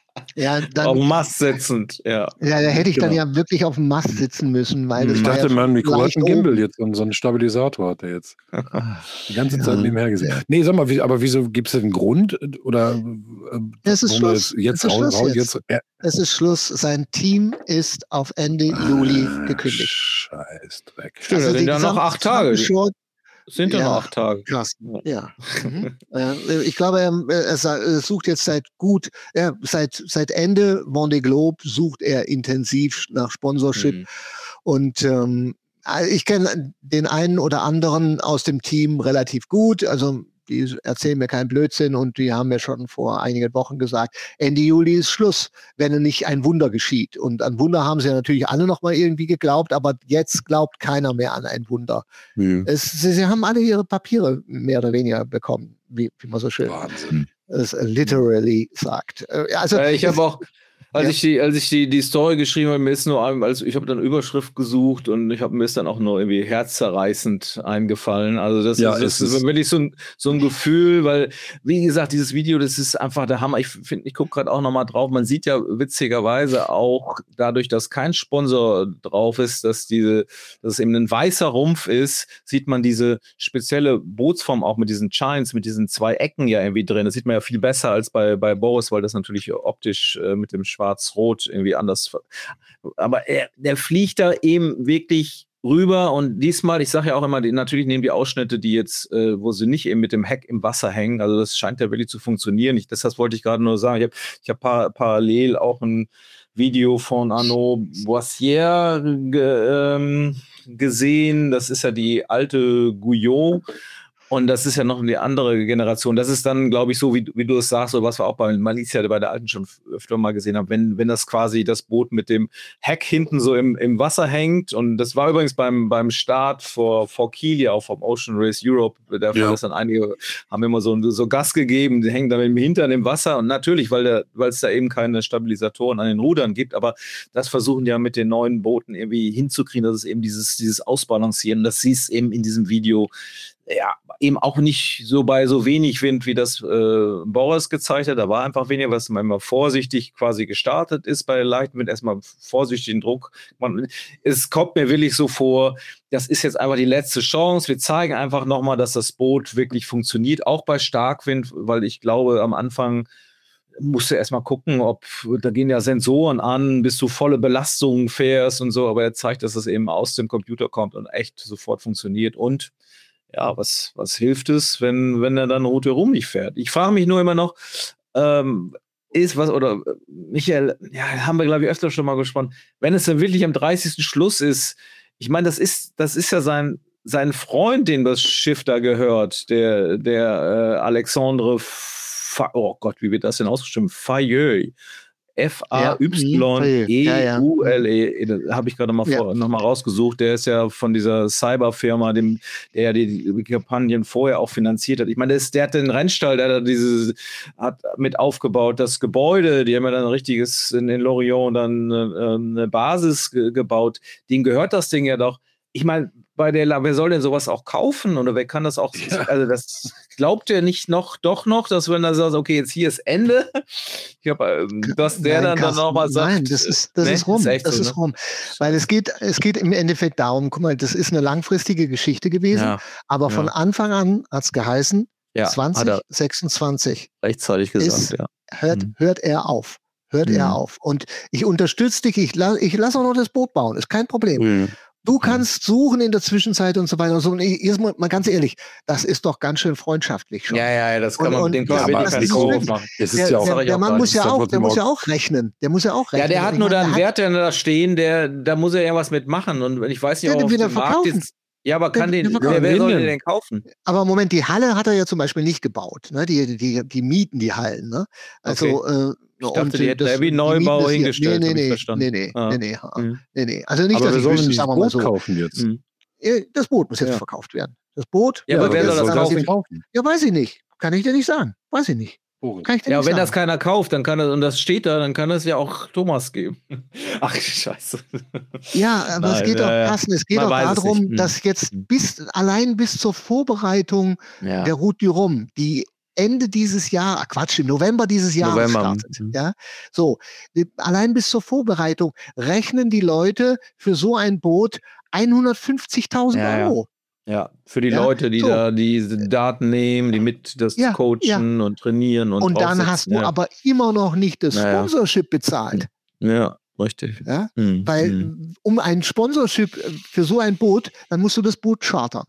Ja, dann, Auf den Mast setzend, ja. ja, da hätte ich dann Genau. ja wirklich auf dem Mast sitzen müssen, weil das Ich Ich war dachte, ja mein Mikro hat leicht einen Gimbal oben. jetzt und so einen Stabilisator hat er jetzt. Die ganze Zeit Ja, nebenher gesehen. ja. Nee, sag mal, wie, aber wieso gibt es denn einen Grund? Oder äh, Es ist warum er Schluss. jetzt, jetzt, Es ist raus- Schluss raus- jetzt. jetzt äh, Es ist Schluss. Sein Team ist auf Ende Juli Ah, gekündigt. Scheißdreck. Stimmt, das sind die ja noch gesamte- acht Tage. gesamte Show- Sind ja Ja. noch acht Tage. Krass. Ja. Mhm. Äh, ich glaube, er, er sa- er sucht jetzt seit gut, ja, seit, seit Ende Vendée Globe sucht er intensiv nach Sponsorship. Mhm. Und ähm, ich kenne den einen oder anderen aus dem Team relativ gut. Also die erzählen mir keinen Blödsinn und die haben mir schon vor einigen Wochen gesagt, Ende Juli ist Schluss, wenn nicht ein Wunder geschieht. Und an Wunder haben sie ja natürlich alle noch mal irgendwie geglaubt, aber jetzt glaubt keiner mehr an ein Wunder. Ja. Es, sie, sie haben alle ihre Papiere mehr oder weniger bekommen, wie, wie man so schön Wahnsinn. es literally sagt. Äh, Also Äh, ich es- habe auch, Als Ja. ich die, als ich die, die Story geschrieben habe, mir ist nur, ein- also ich habe dann Überschrift gesucht und ich habe mir ist dann auch nur irgendwie herzzerreißend eingefallen. Also das, Ja, ist, das es ist ist- wirklich so ein, so ein Gefühl, weil, wie gesagt, dieses Video, das ist einfach der Hammer. Ich finde, ich gucke gerade auch nochmal drauf. Man sieht ja witzigerweise auch dadurch, dass kein Sponsor drauf ist, dass diese, dass es eben ein weißer Rumpf ist, sieht man diese spezielle Bootsform auch mit diesen Chines, mit diesen zwei Ecken ja irgendwie drin. Das sieht man ja viel besser als bei, bei Boris, weil das natürlich optisch äh, mit dem Schwarz-Rot irgendwie anders. ver- Aber er, der fliegt da eben wirklich rüber und diesmal, ich sage ja auch immer, die, natürlich nehmen die Ausschnitte, die jetzt, äh, wo sie nicht eben mit dem Heck im Wasser hängen, also das scheint ja wirklich zu funktionieren. Ich, das, das wollte ich gerade nur sagen. Ich habe ich hab par parallel auch ein Video von Arnaud Boissier ge, ähm, gesehen. Das ist ja die alte Guyot. Und das ist ja noch eine andere Generation. Das ist dann, glaube ich, so, wie, wie du es sagst, so was wir auch bei Malizia bei der alten schon öfter mal gesehen haben, wenn, wenn das quasi das Boot mit dem Heck hinten so im, im Wasser hängt. Und das war übrigens beim, beim Start vor, vor Kiel ja auch vom Ocean Race Europe. Der Fall Ja. ist dann einige haben immer so, so Gas gegeben, die hängen dann mit dem Hintern im Wasser. Und natürlich, weil der, weil es da eben keine Stabilisatoren an den Rudern gibt. Aber das versuchen ja mit den neuen Booten irgendwie hinzukriegen, dass es eben dieses, dieses Ausbalancieren. Das siehst eben in diesem Video, ja, eben auch nicht so bei so wenig Wind, wie das äh, Boris gezeigt hat. Da war einfach weniger, was man immer vorsichtig quasi gestartet ist bei leichtem Wind, erstmal vorsichtigen Druck. Man, es kommt mir wirklich so vor, das ist jetzt einfach die letzte Chance. Wir zeigen einfach nochmal, dass das Boot wirklich funktioniert, auch bei Starkwind, weil ich glaube, am Anfang musst du erstmal gucken, ob, da gehen ja Sensoren an, bis du volle Belastungen fährst und so, aber er zeigt, dass es eben aus dem Computer kommt und echt sofort funktioniert. Und ja, was, was hilft es, wenn, wenn er dann Route rum nicht fährt? Ich frage mich nur immer noch, ähm, ist was, oder äh, Michael, ja, haben wir, glaube ich, öfter schon mal gesprochen, wenn es dann wirklich am dreißigsten Schluss ist, ich meine, das ist, das ist ja sein, sein Freund, dem das Schiff da gehört, der, der äh, Alexandre, Fa oh Gott, wie wird das denn ausgesprochen? Fayeux. F A Y E U L E, ja, habe ich gerade noch mal, Ja. noch mal rausgesucht. Der ist ja von dieser Cyberfirma, dem, der ja die, die Kampagnen vorher auch finanziert hat. Ich meine, der, ist, der hat den Rennstall, der hat diese hat mit aufgebaut, das Gebäude, die haben ja dann ein richtiges in den Lorient dann äh, eine Basis ge gebaut. Denen gehört das Ding ja doch. Ich meine, bei der, wer soll denn sowas auch kaufen oder wer kann das auch, Ja. also das glaubt ihr nicht noch, doch noch, dass wenn er sagt, okay, jetzt hier ist Ende, ich hab, ähm, dass der Nein, dann, dann Carsten, noch mal sagt, nein, das ist, das ne, ist rum, echt das so, ist ne? rum. Weil es geht, es geht im Endeffekt darum, guck mal, das ist eine langfristige Geschichte gewesen, Ja, aber von ja. Anfang an hat es geheißen, ja, hat zwanzig er sechsundzwanzig rechtzeitig ist, gesagt, ja. hört, Mhm. hört er auf. Hört Mhm. er auf. Und ich unterstütze dich, ich, la ich lasse auch noch das Boot bauen, ist kein Problem. Mhm. Du kannst suchen in der Zwischenzeit und so weiter und so. Und ich, jetzt mal, mal ganz ehrlich, das ist doch ganz schön freundschaftlich schon. Ja, ja, ja, das kann Und- man und- mit dem Ja, kann man aber wirklich keinen Nico, Vorwurf machen. Es ist Der, ja auch, sag der, ich der auch Mann gar muss nicht. ja Ist doch auch, der trotzdem muss auch- ja auch rechnen. Der muss ja auch rechnen. Ja, der hat Ich nur meine, da einen der Wert, der da stehen, der, da muss er ja was mitmachen. Und ich weiß nicht, Ja, ob den auf will er dem Markt verkaufen. ist. Ja, aber kann Den- den, den wer, verkaufen. wer soll Wen den denn? denn kaufen? Aber Moment, die Halle hat er ja zum Beispiel nicht gebaut. Ne? Die, die, die mieten die Hallen. Ne? Also, äh, Ich dachte, und, die äh, hätten das- da wie die Neubau mieten das hier. hingestellt, Nee, hab nee, ich nee, verstanden. nee, nee, Ah. nee, nee, Mhm. nee, nee. Also nicht, aber dass wir ich sollen wüsste, dieses sagen wir mal Boot so. kaufen jetzt. Mhm. Äh, Das Boot muss jetzt Ja. verkauft werden. Das Boot? Ja, aber wer jetzt soll das dann- kaufen? kaufen? Ja, weiß ich nicht. Kann ich dir nicht sagen. Weiß ich nicht. Boris. Kann ich dir Ja, nicht wenn sagen. das keiner kauft, dann kann er, und das steht da, dann kann das ja auch Thomas geben. Ach, scheiße. Ja, aber es Nein, geht ja, doch, ja. Carsten, es geht Man doch weiß es darum, nicht. Hm. dass jetzt Hm. bis, allein bis zur Vorbereitung Ja. der Route du Rhum, die Ende dieses Jahr, ah, Quatsch, im November dieses Jahres November, startet. mhm. Ja, so, die, allein bis zur Vorbereitung rechnen die Leute für so ein Boot hundertfünfzigtausend Ja, ja. Euro. Ja, für die Ja, Leute, die so. da diese Daten nehmen, die mit das Ja, coachen und trainieren und Und dann draufsetzen. hast du ja. aber immer noch nicht das Ja, ja. Sponsorship bezahlt. Ja, richtig. Ja? Hm, Weil hm, um ein Sponsorship äh, für so ein Boot, dann musst du das Boot chartern.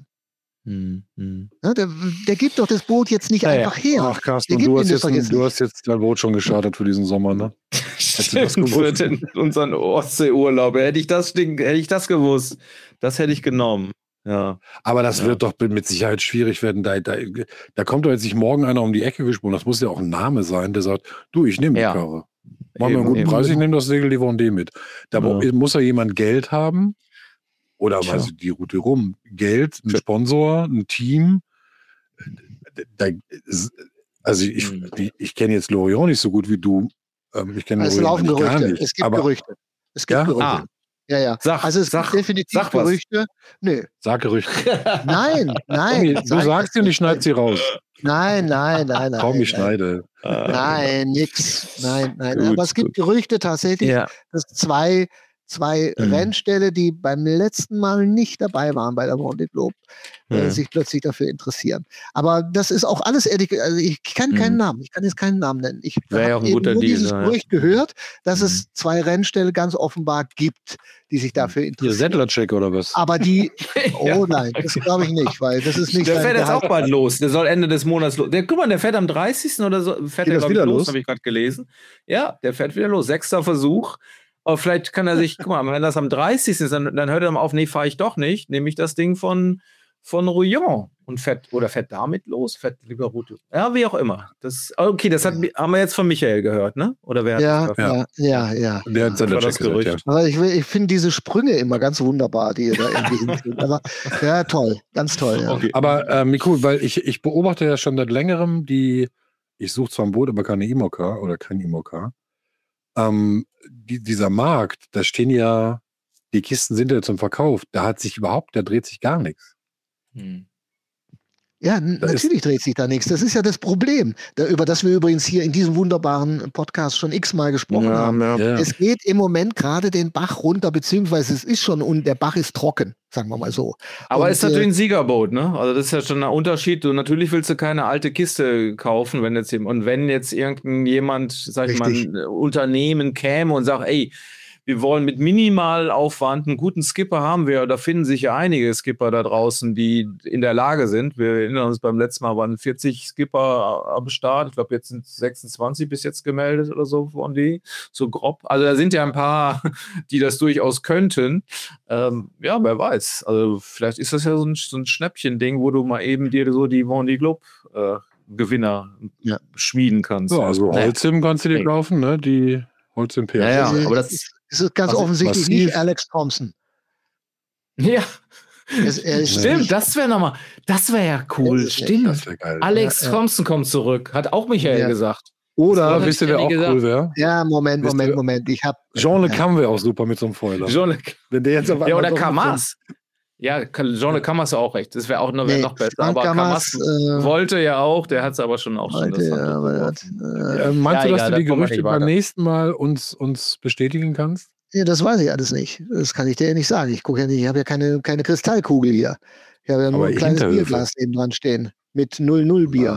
hm, hm. Ja, der, der gibt doch das Boot jetzt nicht Ja, ja. einfach her. Ach, Carsten, Der und gibt du mir hast, das jetzt doch ein, jetzt du nicht. hast jetzt dein Boot schon gestartet für diesen Sommer, ne? Hättest du das Stimmt, für gewusst? den, unseren Ostseeurlaub. Hätte ich das Ding, hätte ich das gewusst, das hätte ich genommen. Ja. Aber das Ja. wird doch mit Sicherheit schwierig werden. Da, da, da kommt doch jetzt nicht morgen einer um die Ecke gesprungen. Das muss ja auch ein Name sein, der sagt, du, ich nehme die Ja. Karre. Mach mir einen Eben, guten eben. Preis, ich nehme das Segel die Vendée mit. Da Ja. muss ja jemand Geld haben. Oder Tja. weiß ich, die Route rum. Geld, ein Tja. Sponsor, ein Team. Da, also ich, Mhm. ich, ich kenne jetzt Lorient nicht so gut wie du. Ähm, ich kenne Es Rio laufen gar Gerüchte. nicht. Es gibt aber Gerüchte. Es gibt Ja? Gerüchte. Ah. Ja, ja. Sag, Also es sag, gibt definitiv sag was. Gerüchte. Nö. sag Gerüchte. Nein, nein. Tommy, du sag ich sagst jetzt sie und ich nicht. schneide sie raus. Nein, nein, nein, nein. Tommy nein. schneide. Nein, nix. Nein, nein. Gut, Aber es gibt gut. Gerüchte tatsächlich, Ja. dass zwei, zwei Mhm. Rennställe, die beim letzten Mal nicht dabei waren bei der Vendée Globe, äh, Mhm. sich plötzlich dafür interessieren. Aber das ist auch alles ehrlich, also ich kann keinen Mhm. Namen, ich kann jetzt keinen Namen nennen. Ich Wäre ja habe auch ein eben guter nur Deal, dieses ne? Gerücht gehört, dass Mhm. es zwei Rennställe ganz offenbar gibt, die sich dafür Hier interessieren. Settlercheck oder was? Aber die, Ja. oh nein, das glaube ich nicht, weil das ist nicht Der sein fährt jetzt Gehalt. auch bald los. Der soll Ende des Monats los. Der, guck mal, der fährt am dreißigsten oder so. Fährt Geht der, das glaub ich, wieder los, los? habe ich gerade gelesen. Ja, der fährt wieder los. Sechster Versuch. Aber vielleicht kann er sich, guck mal, wenn das am dreißigsten ist, dann, dann hört er mal auf, nee, fahre ich doch nicht. Nehme ich das Ding von, von Rouillon und fährt, oder fährt damit los? Fährt lieber Route. Ja, wie auch immer. Das, okay, das hat, haben wir jetzt von Michael gehört, ne? Oder wer hat Ja, das gehört? ja, ja, ja. Der hat Das war Settlercheck das gesagt, ja. Gerücht. Aber ich, will- ich finde diese Sprünge immer ganz wunderbar, die ihr da irgendwie hinkriegt. Aber ja, toll, ganz toll. Ja. Okay. Aber äh, Miku, weil ich, ich beobachte ja schon seit längerem die, ich suche zwar ein Boot, aber keine Imoca oder kein Imoca. Ähm, die, dieser Markt, da stehen ja, die Kisten sind ja zum Verkauf, da hat sich überhaupt, da dreht sich gar nichts. Hm. Ja, n- Da ist- natürlich dreht sich da nichts. Das ist ja das Problem, da, über das wir übrigens hier in diesem wunderbaren Podcast schon x-mal gesprochen Ja, haben. ja. Ja. Es geht im Moment gerade den Bach runter, beziehungsweise es ist schon, und der Bach ist trocken, sagen wir mal so. Aber Und, ist natürlich ein Siegerboot, ne? Also das ist ja schon ein Unterschied. Du natürlich willst du keine alte Kiste kaufen, wenn jetzt und wenn jetzt irgendjemand, sag ich Richtig. mal, ein Unternehmen käme und sagt, ey, wir wollen mit Minimalaufwand einen guten Skipper haben wir. Da finden sich ja einige Skipper da draußen, die in der Lage sind. Wir erinnern uns, beim letzten Mal waren vierzig Skipper am Start. Ich glaube, jetzt sind sechsundzwanzig bis jetzt gemeldet oder so von die, so grob. Also da sind ja ein paar, die das durchaus könnten. Ähm, ja, wer weiß. Also vielleicht ist das ja so ein, so ein Schnäppchen-Ding, wo du mal eben dir so die Vendée Globe äh, Gewinner Ja. schmieden kannst. Ja, also Naja. Holcim kannst du dir Nee. kaufen, ne? Die Holcim P H. Ja, ja. Also, aber das- es es ist ganz also offensichtlich massiv- nicht Alex Thompson. Ja, Es, er ist stimmt, nicht, das wäre nochmal, das wäre ja cool, Das ist- stimmt. Das wäre geil. Alex Ja, ja. Thompson kommt zurück, hat auch Michael Ja. gesagt. Oder, Das wisst ihr, hätte wer ich auch nie cool wäre? ja, Moment, Wisst Moment, ihr- Moment. Ich habe Jean Le ja. Cam wäre auch super mit so einem Foiler. Jean Le, Wenn der jetzt auf ja, einmal oder doch mit so einem- Kamas. Ja, Jean Le Camas auch recht. Das wäre auch noch, wär Nee, noch besser. Frank Aber Kamas, Kamas äh, wollte ja auch, der hat es aber schon auch schon. Leute, das ja, Handtuch aber das, geworfen. äh, Äh, meinst Ja, du, dass egal, du die da kommen wir Gerüchte nicht beim weiter. nächsten Mal uns, uns bestätigen kannst? ja, das weiß ich alles nicht. Das kann ich dir ja nicht sagen. Ich gucke ja nicht, ich habe ja keine, keine Kristallkugel hier. Ich habe ja nur Aber ein kleines Hinterhöfe. Bierglas neben dran stehen. Mit null null Bier.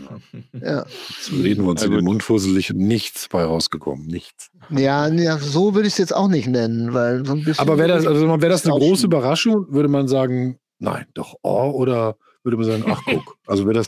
Ja. Jetzt reden wir uns Na in den gut. Mund fusselig und nichts bei rausgekommen. Nichts. Ja, ja, so würde ich es jetzt auch nicht nennen, weil so ein bisschen. Aber wäre das, also wäre das eine Ist auch große schon- Überraschung? Würde man sagen, nein, doch, oh, oder würde man sagen, ach guck. Also wäre das,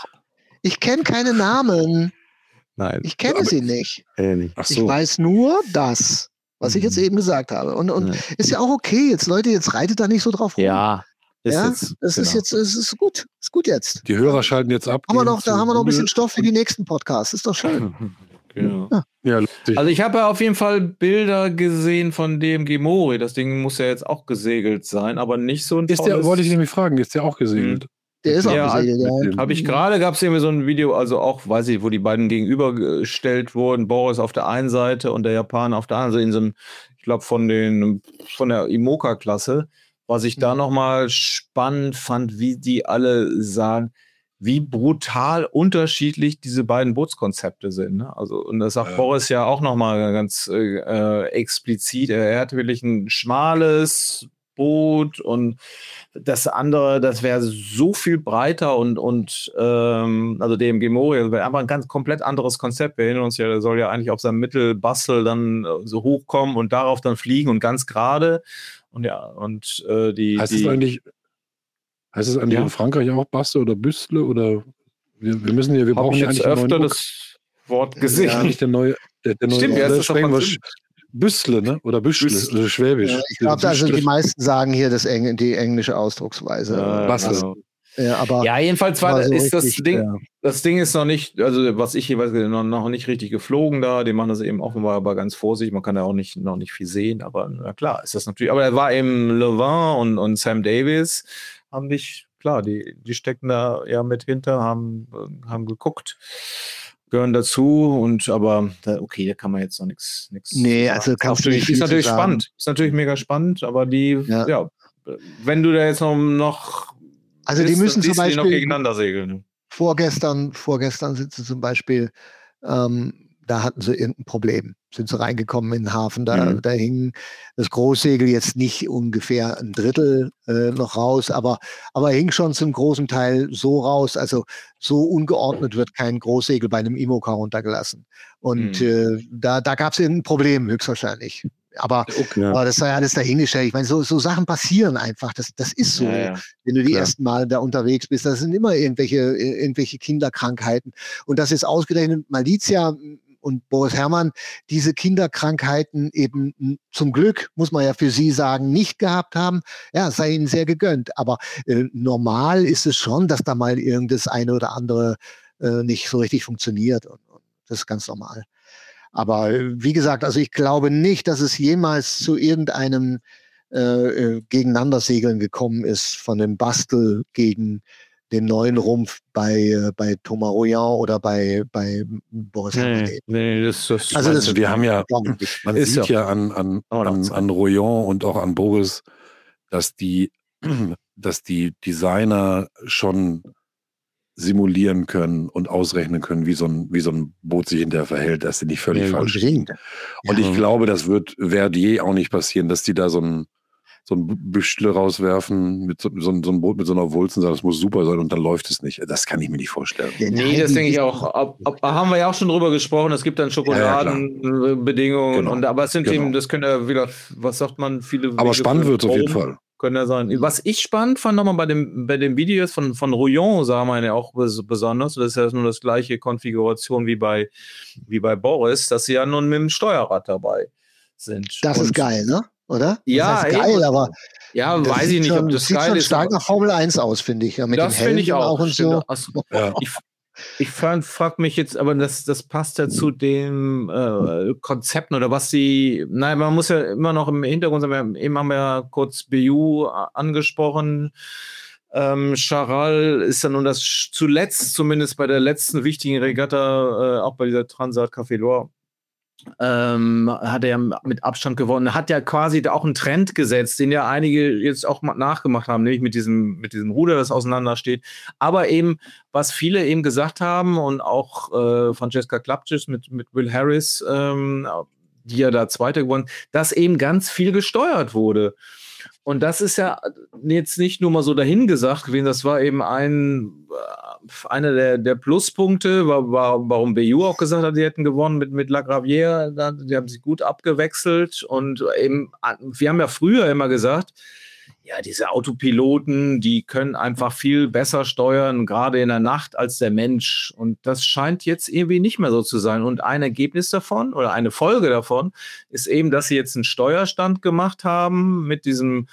Ich kenne keine Namen. Nein. Ich kenne Aber- sie nicht. Äh, nicht. ach Ich so. weiß nur das, was ich jetzt Mhm. eben gesagt habe. Und, und Ja. ist ja auch okay. Jetzt, Leute, jetzt reitet da nicht so drauf rum. Ja, ist ja, jetzt. das ist genau. jetzt, es ist gut. Ist gut jetzt. Die Hörer schalten jetzt ab. Haben wir gehen noch, da zu haben wir noch ein bisschen Google. Stoff für die nächsten Podcasts. Ist doch schön. Genau. Ja, lustig. Also ich habe ja auf jeden Fall Bilder gesehen von D M G Mori. Das Ding muss ja jetzt auch gesegelt sein, aber nicht so ein ist der, tolles- wollte ich nämlich fragen, ist der auch gesegelt? Der ist auch Ja, gesegelt, ja. mit dem- Habe ich gerade, gab es irgendwie so ein Video, also auch, weiß ich, wo die beiden gegenübergestellt wurden, Boris auf der einen Seite und der Japaner auf der anderen Seite, in so einem, ich glaube, von den, von der Imoca-Klasse. Was ich da Mhm. nochmal spannend fand, wie die alle sagen, wie brutal unterschiedlich diese beiden Bootskonzepte sind. Ne? Also, und das sagt Ja. Boris ja auch nochmal ganz äh, äh, explizit. Er hat wirklich ein schmales Boot und das andere, das wäre so viel breiter und, und ähm, also D M G Mori, das wäre einfach ein ganz komplett anderes Konzept. Wir erinnern uns ja, der soll ja eigentlich auf seinem Mittelbastel dann äh, so hochkommen und darauf dann fliegen und ganz gerade. Und ja, und äh, die. Heißt die es eigentlich, heißt es eigentlich Ja. in Frankreich auch Bastel oder Büstle oder wir, wir müssen ja, wir habe brauchen ich ja jetzt eigentlich einen öfter neuen das Wort Ja, gesehen. nicht der neue, der, der neue Stimmt, ja, oder ist das doch sprechen wir Französisch. Büstle, ne? Oder Büschle, Büstle. also Schwäbisch. Ja, ich glaube, also Büstle. die meisten sagen hier das Eng die englische Ausdrucksweise. Ja, Bastel. genau. Ja, aber Ja, jedenfalls war, aber so ist das richtig, Ding, ja. das Ding ist noch nicht, also was ich jeweils noch, noch nicht richtig geflogen da, die machen das eben offenbar aber ganz vorsichtig, man kann ja auch nicht, noch nicht viel sehen, aber na klar, ist das natürlich, aber da war eben Levin und, und Sam Davis, haben dich, klar, die, die stecken da ja mit hinter, haben, haben geguckt. gehören dazu und aber da, okay, da kann man jetzt noch nichts nichts Nee, also kannst du nicht ist viel natürlich zu sagen. spannend, ist natürlich mega spannend, aber die, ja, Ja. wenn du da jetzt noch, noch Also die bist, dann müssen zum siehst du die noch Beispiel gegeneinander segeln. vorgestern, vorgestern sind sie zum Beispiel, ähm, da hatten sie irgendein Problem. Sind sie reingekommen in den Hafen, da, Mhm. da hing das Großsegel jetzt nicht ungefähr ein Drittel äh, noch raus, aber, aber hing schon zum großen Teil so raus. Also so ungeordnet wird kein Großsegel bei einem Imoca runtergelassen. Und Mhm. äh, da, da gab es ein Problem höchstwahrscheinlich. Aber, Okay. aber das sei alles dahingestellt. Ich meine, so, so Sachen passieren einfach. Das, das ist so. Ja, ja. Wenn du die Klar. ersten Mal da unterwegs bist, das sind immer irgendwelche, irgendwelche Kinderkrankheiten. Und das ist ausgerechnet Malizia und Boris Herrmann diese Kinderkrankheiten eben m, zum Glück, muss man ja für sie sagen, nicht gehabt haben. Ja, es sei ihnen sehr gegönnt. Aber äh, normal ist es schon, dass da mal irgenddas eine oder andere äh, nicht so richtig funktioniert. Und, und das ist ganz normal. Aber äh, wie gesagt, also ich glaube nicht, dass es jemals zu irgendeinem äh, äh, Gegeneinandersegeln gekommen ist von dem Bastel gegen den neuen Rumpf bei, äh, bei Thomas Royan oder bei, bei Boris Herrmann. Nee, nee, das, das Also das- Also wir haben ja, glaube ich nicht. man Ist sieht ja- ja an, an, Kann man auch an, sagen. an Royan und auch an Boris, dass die, dass die Designer schon simulieren können und ausrechnen können, wie so ein, wie so ein Boot sich hinterher verhält, dass sie nicht völlig Ja, falsch unbedingt. liegen. Und Ja. ich glaube, das wird Verdier auch nicht passieren, dass die da so ein, so ein Büschle rauswerfen, mit so, so, ein- so ein Boot mit so einer Wulst und sagen, das muss super sein und dann läuft es nicht. Das kann ich mir nicht vorstellen. Ja, Nee, nein, das die denke ich wissen- auch. Ab, ab, haben wir ja auch schon drüber gesprochen. Es gibt dann Schokoladenbedingungen. Genau. Und, aber es sind Genau. eben, das können ja wieder, was sagt man, viele Aber Wege spannend führen wird es auf jeden Rom. Fall. Können ja sein. Was ich spannend fand nochmal bei dem, bei dem Video von, von Royan, sah man ja auch bes- besonders, das ist ja nur das gleiche Konfiguration wie bei, wie bei Boris, dass sie ja nun mit dem Steuerrad dabei sind. Das Und ist geil, ne? Oder? Ja, das heißt geil, eben. aber Ja, das weiß sieht ich nicht, schon, ob das sieht geil schon ist. stark aber- nach Formel eins aus, finde ich. Ja, mit das dem Helm finde ich auch. und so. Also, Ja. ich ich frage mich jetzt, aber das, das passt ja zu den äh, Konzepten oder was sie, nein, man muss ja immer noch im Hintergrund sagen, wir, eben haben wir ja kurz B U angesprochen. Ähm, Charal ist ja nun das zuletzt, zumindest bei der letzten wichtigen Regatta, äh, auch bei dieser Transat Café Loire, ähm, hat er ja mit Abstand gewonnen, hat ja quasi da auch einen Trend gesetzt, den ja einige jetzt auch mal nachgemacht haben, nämlich mit diesem, mit diesem Ruder, das auseinander steht. Aber eben, was viele eben gesagt haben und auch äh, Francesca Klapčič mit, mit Will Harris, ähm, die ja da Zweite gewonnen, dass eben ganz viel gesteuert wurde. Und das ist ja jetzt nicht nur mal so dahingesagt gewesen, das war eben ein, einer der, der Pluspunkte, war, war, warum B U auch gesagt hat, die hätten gewonnen mit, mit La Gravière, die haben sich gut abgewechselt und eben, wir haben ja früher immer gesagt, ja, diese Autopiloten, die können einfach viel besser steuern, gerade in der Nacht, als der Mensch. Und das scheint jetzt irgendwie nicht mehr so zu sein. Und ein Ergebnis davon oder eine Folge davon ist eben, dass sie jetzt einen Steuerstand gemacht haben mit diesem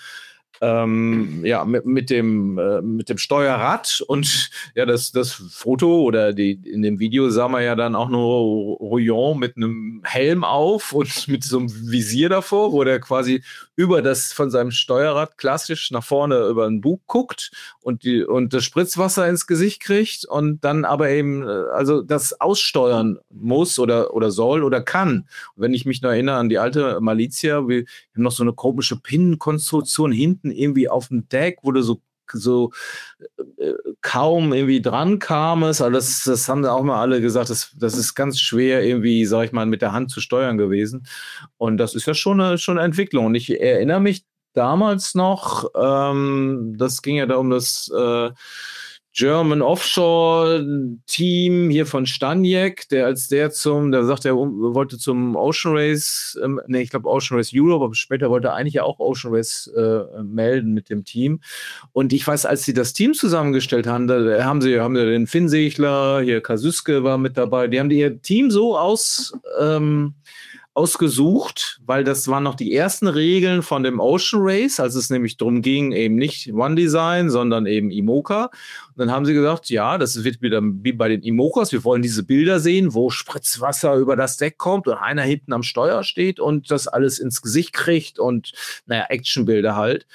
Ähm, ja, mit, mit, dem, äh, mit dem Steuerrad und ja, das, das Foto oder die, in dem Video sah man ja dann auch nur Royan mit einem Helm auf und mit so einem Visier davor, wo der quasi über das von seinem Steuerrad klassisch nach vorne über den Bug guckt und, die, und das Spritzwasser ins Gesicht kriegt und dann aber eben also das aussteuern muss oder, oder soll oder kann. Und wenn ich mich noch erinnere an die alte Malizia, wir haben noch so eine komische Pinnenkonstruktion hinten irgendwie auf dem Deck, wo du so, so äh, kaum irgendwie dran kamst. Also das, das haben auch mal alle gesagt, das, das ist ganz schwer irgendwie, sag ich mal, mit der Hand zu steuern gewesen. Und das ist ja schon eine, schon eine Entwicklung. Und ich erinnere mich damals noch, ähm, das ging ja da um das äh, German Offshore Team hier von Staniek, der als der zum, der sagt, er wollte zum Ocean Race, ähm, nee, ich glaube Ocean Race Europe, aber später wollte er eigentlich ja auch Ocean Race äh, melden mit dem Team. Und ich weiß, als sie das Team zusammengestellt haben, da haben sie, haben sie den Finn-Segler, hier Kasuske war mit dabei, die haben die ihr Team so aus, ähm, ausgesucht, weil das waren noch die ersten Regeln von dem Ocean Race, als es nämlich darum ging, eben nicht One Design, sondern eben IMOCA. Und dann haben sie gesagt, ja, das wird wieder wie bei den IMOCAs, wir wollen diese Bilder sehen, wo Spritzwasser über das Deck kommt und einer hinten am Steuer steht und das alles ins Gesicht kriegt und, naja, Actionbilder halt.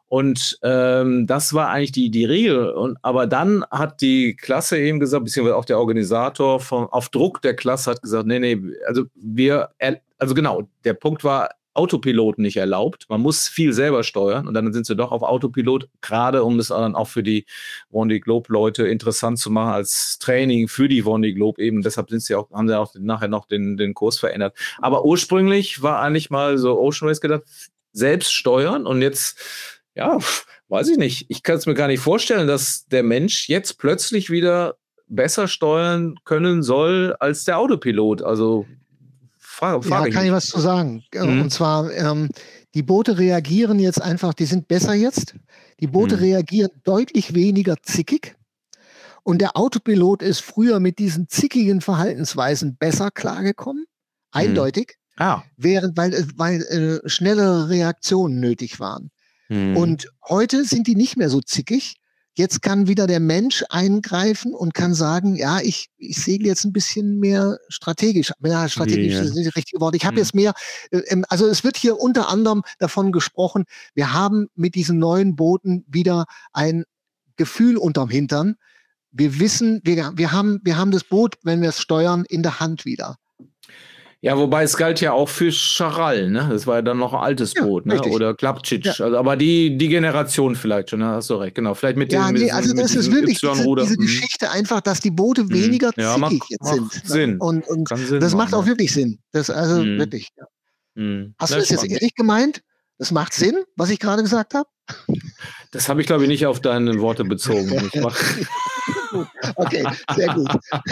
Und ähm, das war eigentlich die, die Regel. Und, aber dann hat die Klasse eben gesagt, beziehungsweise auch der Organisator von, auf Druck der Klasse hat gesagt, nee, nee, also wir, also genau, der Punkt war, Autopilot nicht erlaubt. Man muss viel selber steuern und dann sind sie doch auf Autopilot, gerade um es dann auch für die Vendée Globe-Leute interessant zu machen als Training für die Vendée Globe eben. Deshalb sind sie auch, haben sie auch nachher noch den, den Kurs verändert. Aber ursprünglich war eigentlich mal so Ocean Race gedacht, selbst steuern und jetzt, ja, weiß ich nicht. Ich kann es mir gar nicht vorstellen, dass der Mensch jetzt plötzlich wieder besser steuern können soll als der Autopilot. Also Frage, Frage ja, kann ich was zu sagen. Mhm. Und zwar, ähm, die Boote reagieren jetzt einfach, die sind besser jetzt. Die Boote mhm. reagieren deutlich weniger zickig. Und der Autopilot ist früher mit diesen zickigen Verhaltensweisen besser klargekommen. Eindeutig. Mhm. Ah. Während, weil, weil äh, schnellere Reaktionen nötig waren. Mhm. Und heute sind die nicht mehr so zickig. Jetzt kann wieder der Mensch eingreifen und kann sagen, ja, ich, ich segle jetzt ein bisschen mehr strategisch. Ja, strategisch yeah. ist nicht das richtige Wort. Ich habe hm. jetzt mehr, äh, also es wird hier unter anderem davon gesprochen, wir haben mit diesen neuen Booten wieder ein Gefühl unterm Hintern. Wir wissen, wir, wir, haben, wir haben das Boot, wenn wir es steuern, in der Hand wieder. Ja, wobei es galt ja auch für Charal, ne? Das war ja dann noch ein altes ja, Boot, ne? Richtig. Oder Klapčič. Ja. Also, aber die, die Generation vielleicht schon, ne? Hast du recht, genau. Vielleicht mit ja, dem nee, mit also mit das ist wirklich diese, diese mhm. Geschichte einfach, dass die Boote weniger ja, zickig macht, jetzt macht sind. Sinn. Und, und Sinn das macht machen, auch wirklich Sinn. Das also mhm. wirklich. Ja. Mhm. Hast du das jetzt ehrlich gemeint? Das macht Sinn, was ich gerade gesagt habe? Das habe ich, glaube ich, nicht auf deine Worte bezogen. Ich mach okay, sehr gut.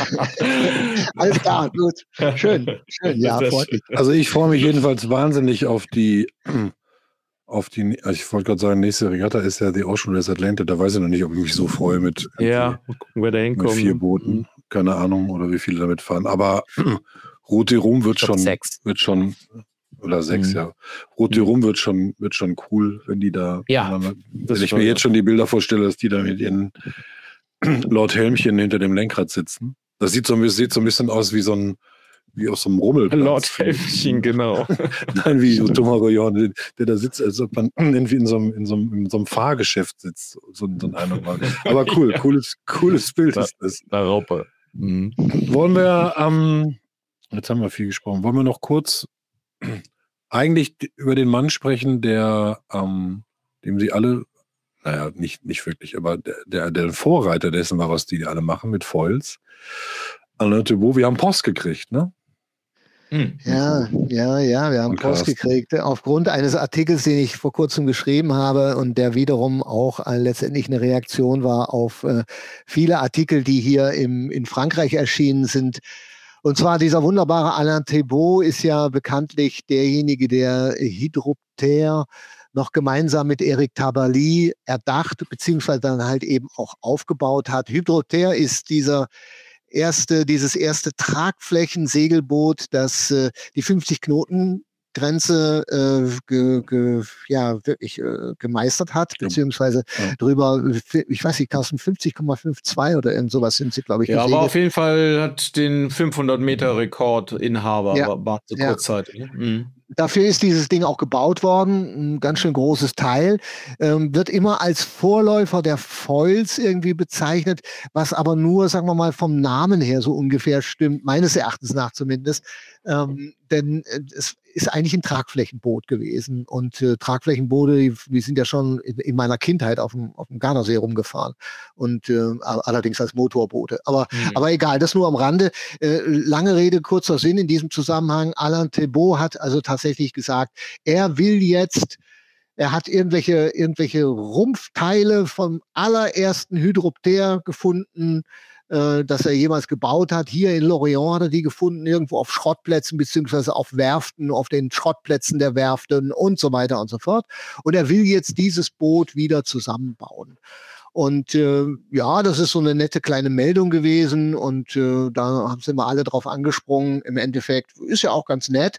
Alles klar, gut. Schön, schön, ja, freundlich. Also ich freue mich jedenfalls wahnsinnig auf die, auf die, also ich wollte gerade sagen, nächste Regatta ist ja die Ocean Race Atlanta, da weiß ich noch nicht, ob ich mich so freue mit, ja, wer da mit vier Booten, keine Ahnung, oder wie viele damit fahren, aber Route Rum wird schon, sechs. wird schon, oder sechs, mhm. ja. Rote Rum wird schon, wird schon cool, wenn die da, ja, wenn ich mir jetzt schon die Bilder vorstelle, dass die da mit ihren Lord Helmchen hinter dem Lenkrad sitzen. Das sieht so, sieht so ein bisschen aus wie so ein, wie aus so einem Rummelplatz. Lord Helmchen, genau. Nein, wie Thomas Goyon, der, der da sitzt, als ob man irgendwie in so einem, in so einem, in so einem Fahrgeschäft sitzt. So, so ein Eindruck. Aber cool, ja. cooles, cooles Bild ist das. Europa. Mhm. Wollen wir, ähm, jetzt haben wir viel gesprochen, wollen wir noch kurz eigentlich über den Mann sprechen, der, ähm, dem sie alle, naja, nicht, nicht wirklich, aber der, der, der Vorreiter dessen war, was die alle machen mit Foils. Alain Thibaut, wir haben Post gekriegt, ne? Hm. Ja, ja, ja, wir haben und Post Carsten. gekriegt. Aufgrund eines Artikels, den ich vor kurzem geschrieben habe und der wiederum auch äh, letztendlich eine Reaktion war auf äh, viele Artikel, die hier im, in Frankreich erschienen sind. Und zwar dieser wunderbare Alain Thibaut ist ja bekanntlich derjenige, der Hydroptère noch gemeinsam mit Eric Tabarly erdacht, beziehungsweise dann halt eben auch aufgebaut hat. Hydroptère ist dieser erste, dieses erste Tragflächen-Segelboot, das äh, die fünfzig Knoten Grenze äh, ge, ge, ja, wirklich äh, gemeistert hat, beziehungsweise ja. drüber, ich weiß nicht, Carsten, fünfzig Komma zweiundfünfzig oder irgend sowas sind sie, glaube ich. Ja, gesegelt. Aber auf jeden Fall hat den fünfhundert Meter Rekordinhaber, ja. war, war so ja. kurzzeitig. Ne? Mhm. Dafür ist dieses Ding auch gebaut worden, ein ganz schön großes Teil, ähm, wird immer als Vorläufer der Foils irgendwie bezeichnet, was aber nur, sagen wir mal, vom Namen her so ungefähr stimmt, meines Erachtens nach zumindest, ähm, denn äh, es ist eigentlich ein Tragflächenboot gewesen und äh, Tragflächenboote, die, die sind ja schon in, in meiner Kindheit auf dem, auf dem Gardasee rumgefahren und äh, allerdings als Motorboote, aber, mhm. aber egal, das nur am Rande. Äh, lange Rede, kurzer Sinn in diesem Zusammenhang, Alain Thibaut hat also tatsächlich gesagt, er will jetzt, er hat irgendwelche, irgendwelche Rumpfteile vom allerersten Hydroptère gefunden, äh, das er jemals gebaut hat. Hier in Lorient hat er die gefunden, irgendwo auf Schrottplätzen beziehungsweise auf Werften, auf den Schrottplätzen der Werften und so weiter und so fort. Und er will jetzt dieses Boot wieder zusammenbauen. Und äh, ja, das ist so eine nette kleine Meldung gewesen und äh, da sind wir alle drauf angesprungen. Im Endeffekt ist ja auch ganz nett.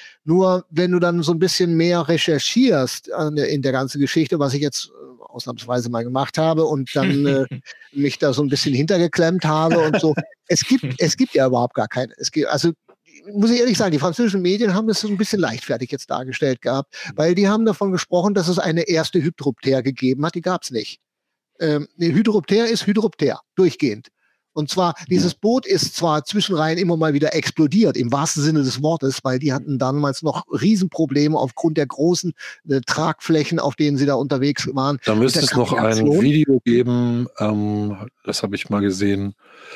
Nur wenn du dann so ein bisschen mehr recherchierst in der ganzen Geschichte, was ich jetzt ausnahmsweise mal gemacht habe und dann äh, mich da so ein bisschen hintergeklemmt habe und so. Es gibt, es gibt ja überhaupt gar keine. Es gibt, also muss ich ehrlich sagen, die französischen Medien haben das so ein bisschen leichtfertig jetzt dargestellt gehabt, weil die haben davon gesprochen, dass es eine erste Hydropter gegeben hat, die gab es nicht. Ähm, eine Hydropter ist Hydropter, durchgehend. Und zwar, dieses Boot ist zwar zwischenreihen immer mal wieder explodiert, im wahrsten Sinne des Wortes, weil die hatten damals noch Riesenprobleme aufgrund der großen äh, Tragflächen, auf denen sie da unterwegs waren. Da müsste es noch ein Video geben, ähm, das habe ich mal gesehen.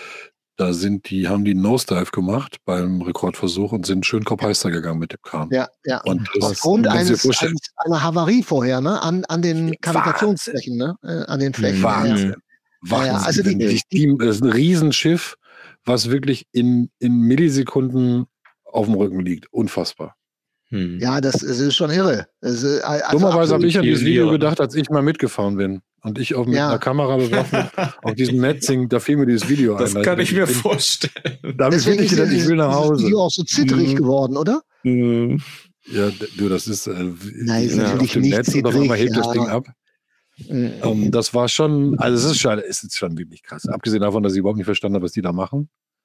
Da sind die, haben die einen Nosedive gemacht beim Rekordversuch und sind schön kopfheister gegangen mit dem Kahn. Ja, ja. Und aufgrund eines, eines, einer Havarie vorher, ne, an, an den Kavitationsflächen, ne, äh, an den Flächen. Wahnsinn. Ja. Wahnsinn. Ja, also die, die, die, das ist ein Riesenschiff, was wirklich in, in Millisekunden auf dem Rücken liegt. Unfassbar. Hm. Ja, das, das ist schon irre. Das ist, also Dummerweise habe ich an dieses Video gedacht, als ich mal mitgefahren bin. Und ich auch mit ja. einer Kamera bewaffnet auf diesem Netzing, da fiel mir dieses Video das ein. Das kann ich mir bin, vorstellen. Damit bin ich gedacht, ich will nach Hause. Ist das Video auch so zitterig mhm. geworden, oder? Mhm. Ja, du, das ist, äh, Nein, ist ja, natürlich nicht Netz zittrig, und auf einmal hebt ja. das Ding ab. Mhm. Um, das war schon, also es ist schon, es ist schon wirklich krass. Abgesehen davon, dass ich überhaupt nicht verstanden habe, was die da machen.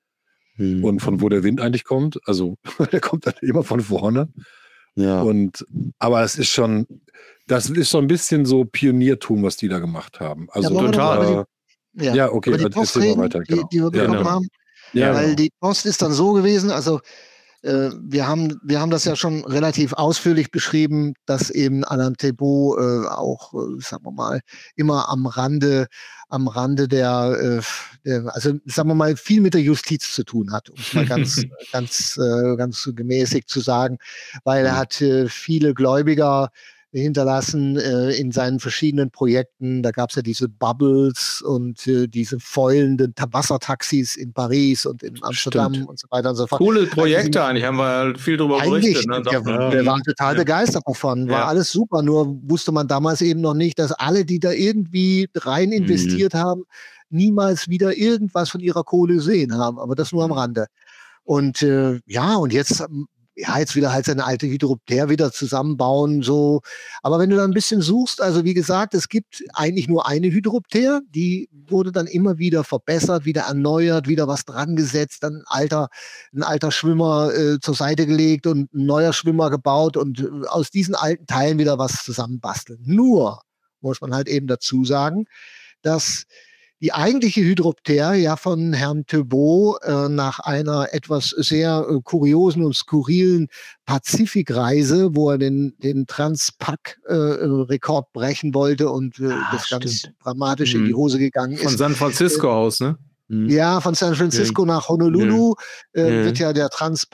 Mhm. Und von wo der Wind eigentlich kommt. Also der kommt dann immer von vorne. Ja. Und, aber es ist schon, das ist so ein bisschen so Pioniertum, was die da gemacht haben. Also ja, total. Die, ja. ja, okay, aber die Post reden, weiter. Genau. Die, die wir bekommen ja, haben. Ja, weil genau. Die Post ist dann so gewesen, also äh, wir haben, wir haben das ja schon relativ ausführlich beschrieben, dass eben Alain Thibault äh, auch, äh, sagen wir mal, immer am Rande, am Rande der, äh, der, also sagen wir mal, viel mit der Justiz zu tun hat, um es mal ganz, ganz, äh, ganz gemäßigt zu sagen, weil er hat äh, viele Gläubiger hinterlassen äh, in seinen verschiedenen Projekten. Da gab es ja diese Bubbles und äh, diese foilenden Wassertaxis in Paris und in Amsterdam Stimmt. und so weiter und so fort. Coole Projekte also, eigentlich, haben wir viel drüber berichtet. Ne? Der, ja. der war total ja. begeistert davon, war ja. alles super, nur wusste man damals eben noch nicht, dass alle, die da irgendwie rein investiert mhm. haben, niemals wieder irgendwas von ihrer Kohle gesehen haben, aber das nur am Rande. Und äh, ja, und jetzt ja, jetzt wieder halt seine alte Hydropter wieder zusammenbauen, so. Aber wenn du dann ein bisschen suchst, also wie gesagt, es gibt eigentlich nur eine Hydropter, die wurde dann immer wieder verbessert, wieder erneuert, wieder was dran gesetzt, dann ein alter, ein alter Schwimmer äh, zur Seite gelegt und ein neuer Schwimmer gebaut und äh, aus diesen alten Teilen wieder was zusammenbasteln. Nur muss man halt eben dazu sagen, dass die eigentliche Hydropter ja von Herrn Thibault äh, nach einer etwas sehr äh, kuriosen und skurrilen Pazifikreise, wo er den, den Transpac-Rekord äh, brechen wollte und äh, ah, das ganz stimmt. dramatisch mhm. in die Hose gegangen von ist. Von San Francisco äh, aus, ne? Ja, von San Francisco ja. nach Honolulu ja. Äh, wird ja der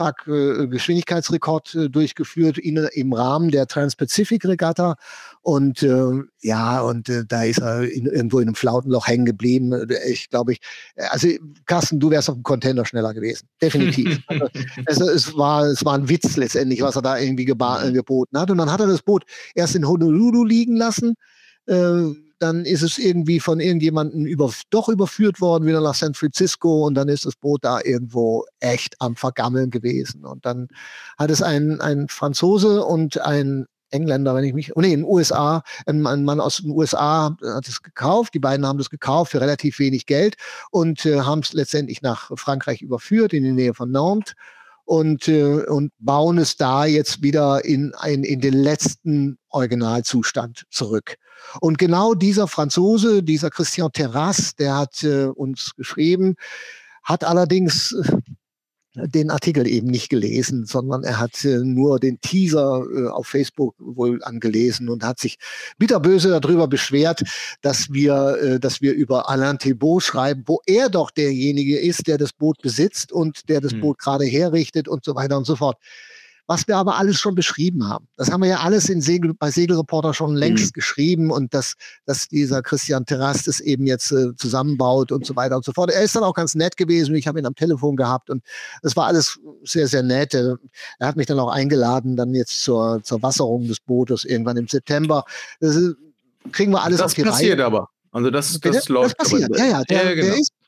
Transpac-Geschwindigkeitsrekord äh, durchgeführt in, im Rahmen der Trans-Pacific-Regatta. Und äh, ja, und äh, da ist er in, irgendwo in einem Flautenloch hängen geblieben. Ich glaube, ich, also Carsten, du wärst auf dem Container schneller gewesen. Definitiv. also, also es war, es war ein Witz letztendlich, was er da irgendwie geba- äh, geboten hat. Und dann hat er das Boot erst in Honolulu liegen lassen. Äh, Dann ist es irgendwie von irgendjemandem über, doch überführt worden, wieder nach San Francisco, und dann ist das Boot da irgendwo echt am Vergammeln gewesen. Und dann hat es ein, ein Franzose und ein Engländer, wenn ich mich, oh nee, in den U S A, ein, ein Mann aus den U S A hat es gekauft, die beiden haben das gekauft für relativ wenig Geld und äh, haben es letztendlich nach Frankreich überführt, in die Nähe von Nantes. Und, äh, und bauen es da jetzt wieder in, ein, in den letzten Originalzustand zurück. Und genau dieser Franzose, dieser Christian Terrasse, der hat äh, uns geschrieben, hat allerdings äh, den Artikel eben nicht gelesen, sondern er hat äh, nur den Teaser äh, auf Facebook wohl angelesen und hat sich bitterböse darüber beschwert, dass wir, äh, dass wir über Alain Thibault schreiben, wo er doch derjenige ist, der das Boot besitzt und der das hm. Boot gerade herrichtet und so weiter und so fort. Was wir aber alles schon beschrieben haben. Das haben wir ja alles in Segel, bei Segelreporter schon längst mhm. geschrieben, und dass, dass dieser Christian Terrasse das eben jetzt äh, zusammenbaut und so weiter und so fort. Er ist dann auch ganz nett gewesen. Ich habe ihn am Telefon gehabt und das war alles sehr, sehr nett. Er hat mich dann auch eingeladen, dann jetzt zur, zur Wasserung des Bootes irgendwann im September. Das ist, kriegen wir alles das auf die Reihe. Das passiert aber. Also das, das läuft. Das passiert, aber. ja, ja. Der, ja genau. der, ist,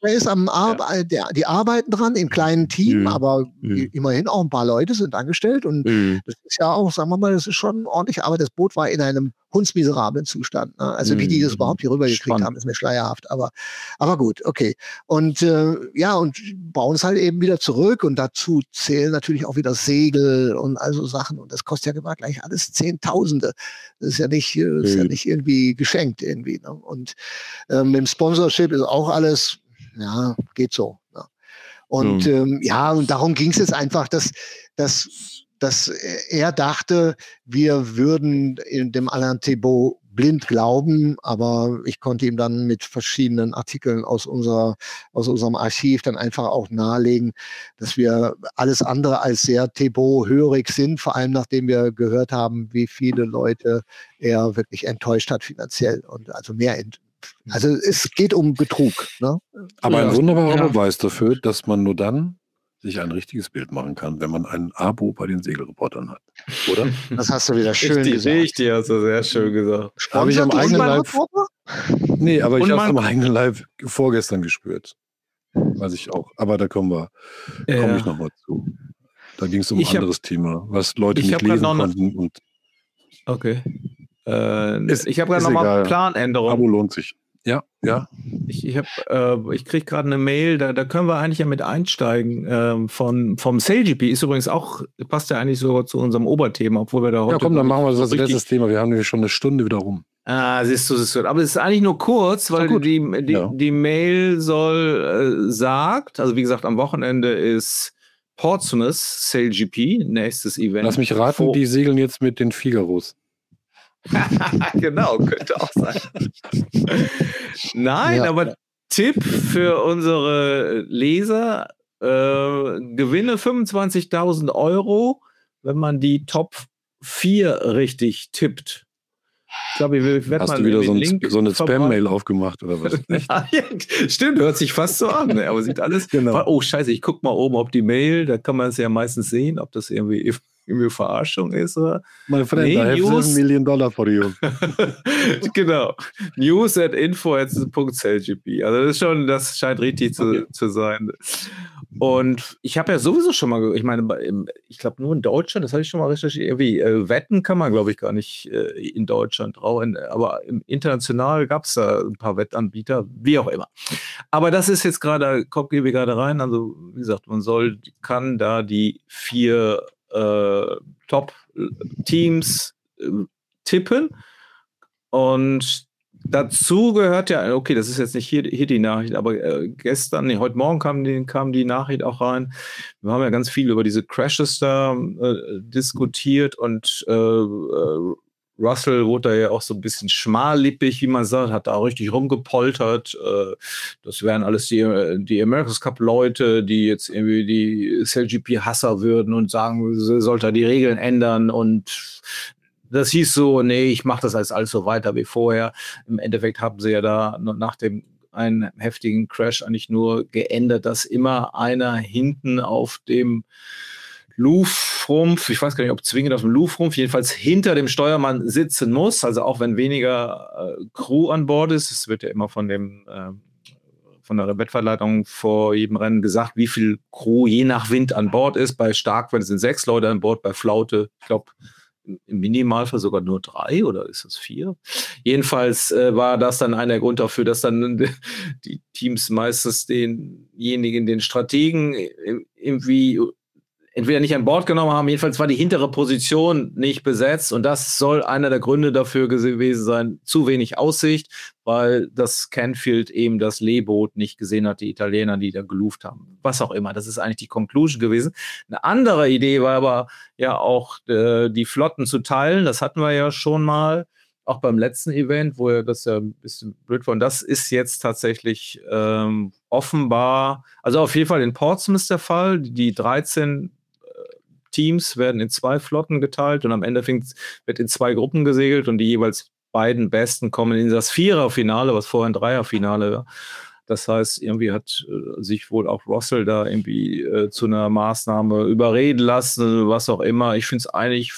Der ist am Ar ja. der, die arbeiten dran im kleinen Team, mhm. aber mhm. immerhin auch ein paar Leute sind angestellt und mhm. das ist ja auch, sagen wir mal, das ist schon ordentlich, aber das Boot war in einem hundsmiserablen Zustand. Ne? Also mhm. wie die das überhaupt hier rübergekriegt Spannend. haben, ist mir schleierhaft, aber, aber gut, okay. Und äh, ja, und bauen es halt eben wieder zurück und dazu zählen natürlich auch wieder Segel und also Sachen und das kostet ja immer gleich alles Zehntausende. Das ist ja nicht, das ist ja nicht irgendwie geschenkt irgendwie. Ne? Und ähm, mit dem Sponsorship ist auch alles, ja, geht so. Ne? Und mhm. ähm, ja, und darum ging es jetzt einfach, dass, dass, dass er dachte, wir würden in dem Alain Thibault blind glauben, aber ich konnte ihm dann mit verschiedenen Artikeln aus unserer, aus unserem Archiv dann einfach auch nahelegen, dass wir alles andere als sehr Thibault-hörig sind, vor allem nachdem wir gehört haben, wie viele Leute er wirklich enttäuscht hat finanziell und also mehr ent Also es geht um Betrug. Ne? Aber ein wunderbarer ja. Beweis dafür, dass man nur dann sich ein richtiges Bild machen kann, wenn man ein Abo bei den Segelreportern hat. Oder? Das hast du wieder schön richtig, gesagt. Richtig, hast du sehr schön gesagt. Habe ich am eigenen Leib... Nee, aber ich habe es am eigenen Leib vorgestern gespürt. Weiß ich auch. Aber da kommen wir, ja. komme ich nochmal zu. Da ging es um ein anderes hab, Thema, was Leute nicht lesen konnten. Und okay. Äh, ist, ich habe gerade nochmal Planänderung. Abo lohnt sich. Ja, ja. Ich, ich, äh, ich kriege gerade eine Mail, da, da können wir eigentlich ja mit einsteigen. Äh, von, vom SailGP ist übrigens auch, passt ja eigentlich sogar zu unserem Oberthema, obwohl wir da heute. Ja, komm, dann machen wir das als letztes Thema. Wir haben nämlich schon eine Stunde wieder rum. Ah, siehst du, siehst du. Aber es ist eigentlich nur kurz, weil die, die, ja. die Mail soll, äh, sagt, also wie gesagt, am Wochenende ist Portsmouth SailGP, nächstes Event. Lass mich raten, Vor die segeln jetzt mit den Figaros. Genau, könnte auch sein. Nein, ja. aber Tipp für unsere Leser, äh, gewinne fünfundzwanzigtausend Euro, wenn man die Top vier richtig tippt. Ich glaube, ich werde Hast mal du wieder so, ein, so eine Spam-Mail aufgemacht oder was? Stimmt, hört sich fast so an, ne? Aber sieht alles. Genau. Oh, scheiße, ich gucke mal oben auf die Mail, da kann man es ja meistens sehen, ob das irgendwie, irgendwie Verarschung ist oder. Mein Freund, nee, I have seven million dollar for you. Genau. News at info at .celgp. Also das ist schon, das scheint richtig zu, okay. zu sein. Und ich habe ja sowieso schon mal, ich meine, ich glaube nur in Deutschland, das habe ich schon mal recherchiert, irgendwie äh, wetten kann man, glaube ich, gar nicht äh, in Deutschland drauf, aber im international gab es da ein paar Wettanbieter, wie auch immer. Aber das ist jetzt gerade, kommt gebe gerade rein, also wie gesagt, man soll, kann da die vier äh, Top-Teams äh, tippen und dazu gehört ja, okay, das ist jetzt nicht hier, hier die Nachricht, aber äh, gestern, nee, heute Morgen kam die, kam die Nachricht auch rein. Wir haben ja ganz viel über diese Crashes da äh, diskutiert und äh, äh, Russell wurde da ja auch so ein bisschen schmallippig, wie man sagt, hat da auch richtig rumgepoltert. Äh, das wären alles die, die America's Cup-Leute, die jetzt irgendwie die SailGP-Hasser würden und sagen, sollte er die Regeln ändern und das hieß so, nee, ich mache das als alles so weiter wie vorher. Im Endeffekt haben sie ja da nach dem einen heftigen Crash eigentlich nur geändert, dass immer einer hinten auf dem Luftrumpf, ich weiß gar nicht, ob zwingend auf dem Luftrumpf, jedenfalls hinter dem Steuermann sitzen muss, also auch wenn weniger äh, Crew an Bord ist. Es wird ja immer von dem äh, von der Wettverleitung vor jedem Rennen gesagt, wie viel Crew je nach Wind an Bord ist. Bei Starkwind sind sechs Leute an Bord, bei Flaute, ich glaube, im Minimalfall sogar nur drei oder ist das vier? Jedenfalls äh, war das dann einer Grund dafür, dass dann die Teams meistens denjenigen, den Strategen irgendwie entweder nicht an Bord genommen haben, jedenfalls war die hintere Position nicht besetzt und das soll einer der Gründe dafür gewesen sein, zu wenig Aussicht, weil das Canfield eben das Leeboot nicht gesehen hat, die Italiener, die da geluft haben. Was auch immer, das ist eigentlich die Conclusion gewesen. Eine andere Idee war aber ja auch, äh, die Flotten zu teilen, das hatten wir ja schon mal, auch beim letzten Event, wo ja das ja ein bisschen blöd war. Und das ist jetzt tatsächlich ähm, offenbar, also auf jeden Fall in Portsmouth der Fall, die dreizehn Teams werden in zwei Flotten geteilt und am Ende wird in zwei Gruppen gesegelt und die jeweils beiden Besten kommen in das Viererfinale, was vorher ein Dreierfinale war. Das heißt, irgendwie hat äh, sich wohl auch Russell da irgendwie äh, zu einer Maßnahme überreden lassen, was auch immer. Ich finde es eigentlich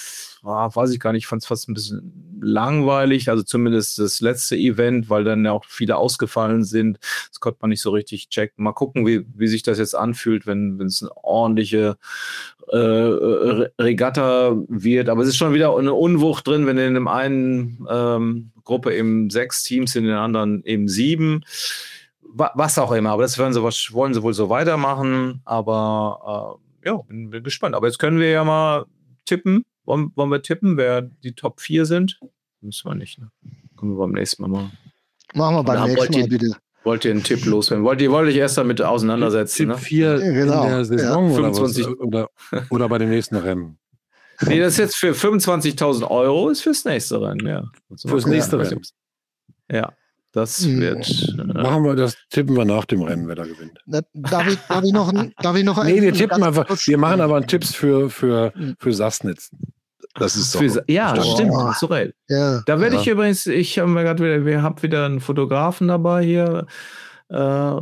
ah, weiß ich gar nicht, ich fand es fast ein bisschen langweilig, also zumindest das letzte Event, weil dann ja auch viele ausgefallen sind. Das konnte man nicht so richtig checken. Mal gucken, wie, wie sich das jetzt anfühlt, wenn es eine ordentliche äh, Regatta wird. Aber es ist schon wieder eine Unwucht drin, wenn in dem einen ähm, Gruppe eben sechs Teams sind, in den anderen eben sieben. Was auch immer, aber das wollen sie, wollen sie wohl so weitermachen, aber äh, ja, bin, bin gespannt. Aber jetzt können wir ja mal tippen. Wollen, wollen wir tippen, wer die Top vier sind? Müssen wir nicht, ne? Können wir beim nächsten Mal machen. Machen wir beim Oder nächsten Mal, ihr, bitte. Wollt ihr einen Tipp loswerden? Wollt ihr, wollt ihr erst damit auseinandersetzen? Tipp vier ne? Genau. in der Saison ja. oder, fünfundzwanzig was? Oder, oder bei dem nächsten Rennen? Nee, das ist jetzt für fünfundzwanzigtausend Euro, ist fürs nächste Rennen, ja. Fürs nächste Rennen. Ja. Das wird. Äh, Machen wir das, tippen wir nach dem Rennen, wer da gewinnt. Da, darf, ich, darf ich noch ein, darf ich noch Nee, wir tippen einfach. kurz, Wir machen aber Tipps für, für, für Sassnitz. Das ist für, doch, ja, das stimmt. Oh. So recht. Ja. Da werde Ja. ich übrigens, ich habe mir gerade wieder, wir haben wieder einen Fotografen dabei hier. Äh,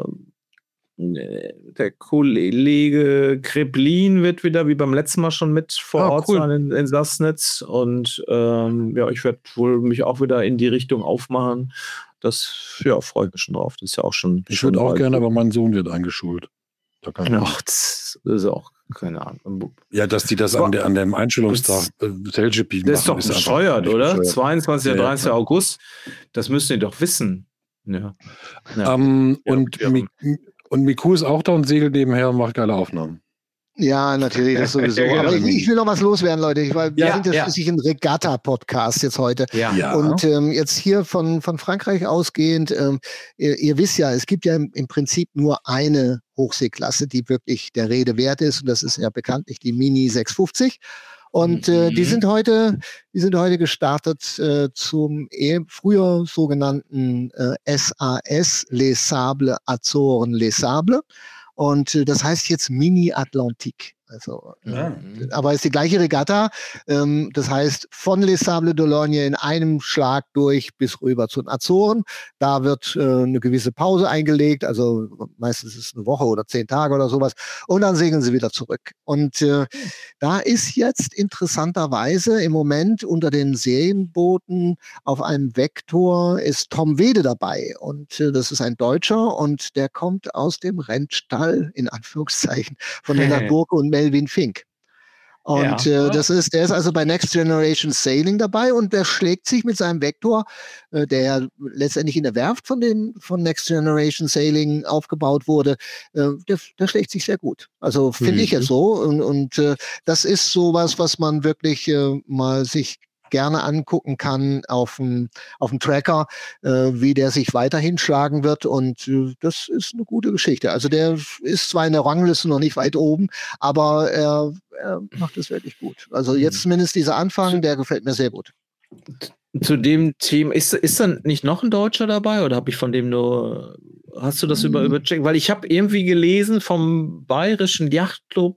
der Kollege Kreplin wird wieder wie beim letzten Mal schon mit vor Ah, Ort cool. sein in, in Sassnitz. Und ähm, ja, ich werde wohl mich auch wieder in die Richtung aufmachen. Das, ja, freue ich mich schon drauf. Das ist ja auch schon. Ich schon würde auch bald. gerne, aber mein Sohn wird eingeschult. Da kann Ach, das ist auch, keine Ahnung. ja, dass die das an, der, an dem Einstellungstag äh, L G P Das ist doch machen, einfach bescheuert, nicht oder? bescheuert. zweiundzwanzigster, Ja, dreißigster klar. August. Das müssen die doch wissen. Ja. Ja. Ähm, Ja, und, ja. Mi- und Miku ist auch da und segelt nebenher und macht geile Aufnahmen. Ja, natürlich, das sowieso. Ja, Aber ich, ich will noch was loswerden, Leute. Ich, weil wir Ja, sind ja ja. schließlich ein Regatta-Podcast jetzt heute. Ja. Ja. Und ähm, jetzt hier von, von Frankreich ausgehend, ähm, ihr, ihr wisst ja, es gibt ja im, im Prinzip nur eine Hochseeklasse, die wirklich der Rede wert ist. Und das ist ja bekanntlich die Mini sechshundertfünfzig. Und äh, die Mhm. sind heute, die sind heute gestartet äh, zum eh, früher sogenannten äh, S A S, Les Sables Azoren Les Sables. Und äh, das heißt jetzt Mini Atlantique. Also, Ja. äh, aber es ist die gleiche Regatta. Ähm, das heißt, von Les Sables d'Olonne in einem Schlag durch bis rüber zu den Azoren. Da wird äh, eine gewisse Pause eingelegt. Also meistens ist es eine Woche oder zehn Tage oder sowas. Und dann segeln sie wieder zurück. Und äh, da ist jetzt interessanterweise im Moment unter den Serienbooten auf einem Vektor ist Tom Wede dabei. Und äh, das ist ein Deutscher und der kommt aus dem Rennstall, in Anführungszeichen, von Lennart Burke und Melvin Fink. Und Ja. äh, das ist, der ist also bei Next Generation Sailing dabei und der schlägt sich mit seinem Vektor, äh, der ja letztendlich in der Werft von dem von Next Generation Sailing aufgebaut wurde, äh, der, der schlägt sich sehr gut. Also finde Mhm. ich jetzt so. Und, und äh, das ist sowas, was man wirklich äh, mal sich gerne angucken kann auf dem auf dem Tracker, äh, wie der sich weiterhin schlagen wird. Und äh, das ist eine gute Geschichte. Also der ist zwar in der Rangliste noch nicht weit oben, aber er, er macht es wirklich gut. Also jetzt zumindest dieser Anfang, der gefällt mir sehr gut. Zu dem Team, ist, ist dann nicht noch ein Deutscher dabei oder habe ich von dem nur, hast du das über, übercheckt? Weil ich habe irgendwie gelesen vom Bayerischen Yachtclub,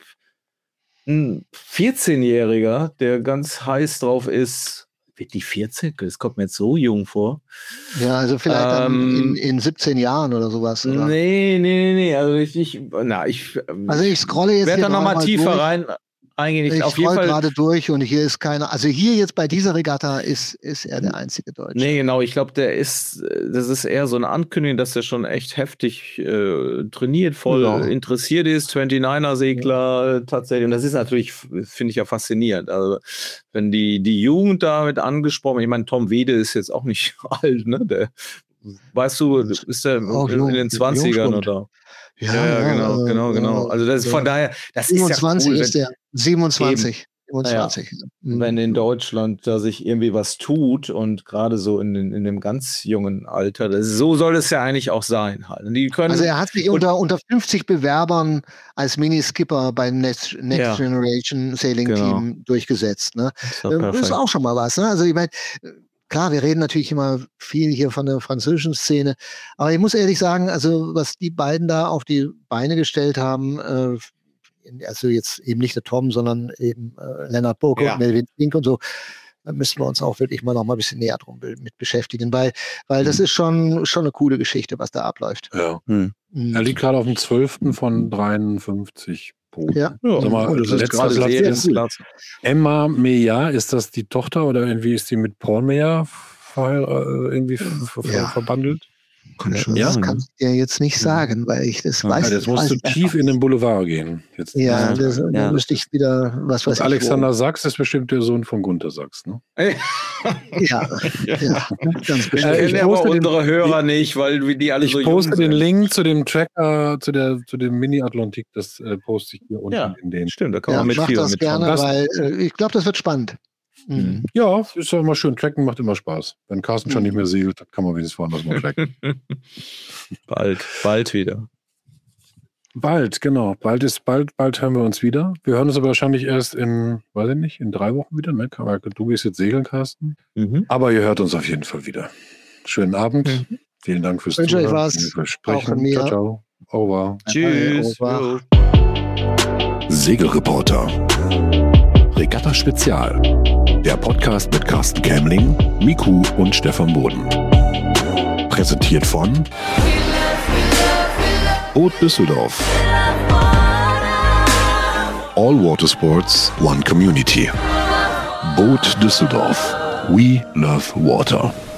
ein vierzehnjähriger, der ganz heiß drauf ist. Wird die vierzehn? Das kommt mir jetzt so jung vor. Ja, also vielleicht dann Ähm, in, in siebzehn Jahren oder sowas. Oder? Nee, nee, nee, nee. Also ich, ich na, ich, Also ich scrolle jetzt werde hier da nochmal gerade tiefer durch. rein eingehen. Ich, Ich auf jeden scroll Fall. gerade durch und hier ist keiner. Also hier jetzt bei dieser Regatta ist, ist er der einzige Deutsche. Nee, genau. Ich glaube, der ist, das ist eher so eine Ankündigung, dass er schon echt heftig äh, trainiert, voll Ja. interessiert ist. neunundzwanziger-Segler äh, tatsächlich. Und das ist natürlich, finde ich ja faszinierend. Also, wenn die, die Jugend damit angesprochen, ich meine, Tom Wede ist jetzt auch nicht alt, ne? Der, weißt du, ist der Auch in, jung- in den zwanzigern Jungspund. oder? Ja, ja, genau, äh, genau, genau. äh, Also das ist von äh, daher, das ist ja siebenundzwanzig cool, ist wenn, der. siebenundzwanzig. siebenundzwanzig. Mhm. wenn in Deutschland da sich irgendwie was tut und gerade so in, den- in dem ganz jungen Alter, das, so soll es ja eigentlich auch sein halt. Und die können, Also er hat sich und- unter, unter fünfzig Bewerbern als Mini-Skipper beim Next, Next Ja. Generation Sailing Genau. Team durchgesetzt. Ne? ist doch Ähm, Das ist perfekt. auch schon mal was. Ne? Also ich meine, äh, klar, wir reden natürlich immer viel hier von der französischen Szene, aber ich muss ehrlich sagen, also was die beiden da auf die Beine gestellt haben, äh, also jetzt eben nicht der Tom, sondern eben äh, Lennart Burke Ja. und Melvin Fink und so, da müssen wir uns auch wirklich mal noch mal ein bisschen näher drum be- mit beschäftigen, weil, weil das ist schon, schon eine coole Geschichte, was da abläuft. Ja. Hm. Mhm. Er liegt gerade auf dem zwölften von dreiundfünfzig Boot. Ja. Ja, Sag mal, und das ist letzter gerade Platz sehr ist Platz. Emma Meyer, ist das die Tochter oder irgendwie ist die mit Paul Meyer verheir- äh, irgendwie ver Ja. verbandelt? Kann schon Das sein. kann ich dir jetzt nicht sagen, weil ich das weiß. Ja, jetzt ich musst weiß du ich einfach tief in den nicht. Boulevard gehen. Jetzt Ja, Ja, das, ja. da müsste ich wieder, was weiß Und ich. Alexander Sachs ist bestimmt der Sohn von Gunther Sachs, ne? wo. Ja, ja, ganz Ich bestimmt. Äh, ich kenne aber poste den- unsere Hörer nicht, weil wir die alle Ich so poste jung den sind. Link zu dem Tracker, zu der, zu dem Mini-Atlantik, das äh, poste ich hier unten Ja, in den. stimmt, da kann Ja, man mit mach viel das mitfahren. gerne, Das- weil äh, ich glaube, das wird spannend. Mhm. Mhm. Ja, ist doch immer schön. Tracken macht immer Spaß. Wenn Carsten schon Mhm. nicht mehr segelt, dann kann man wenigstens woanders mal tracken. Bald, bald wieder. Bald, genau. Bald ist bald, bald hören wir uns wieder. Wir hören uns aber wahrscheinlich erst in, weiß ich nicht, in drei Wochen wieder. Ne? Du gehst jetzt segeln, Carsten. Mhm. Aber ihr hört uns auf jeden Fall wieder. Schönen Abend. Mhm. Vielen Dank fürs Wünsche euch Zuhören. was. Vielen Dank fürs Auch Sprechen. von mir. Ciao, ciao. Au revoir. Tschüss. Au revoir. Jo. Segelreporter. Regatta Spezial. Der Podcast mit Carsten Kämling, Miku und Stefan Boden. Präsentiert von Boot Düsseldorf. All Water Sports, One Community. Boot Düsseldorf. We love water.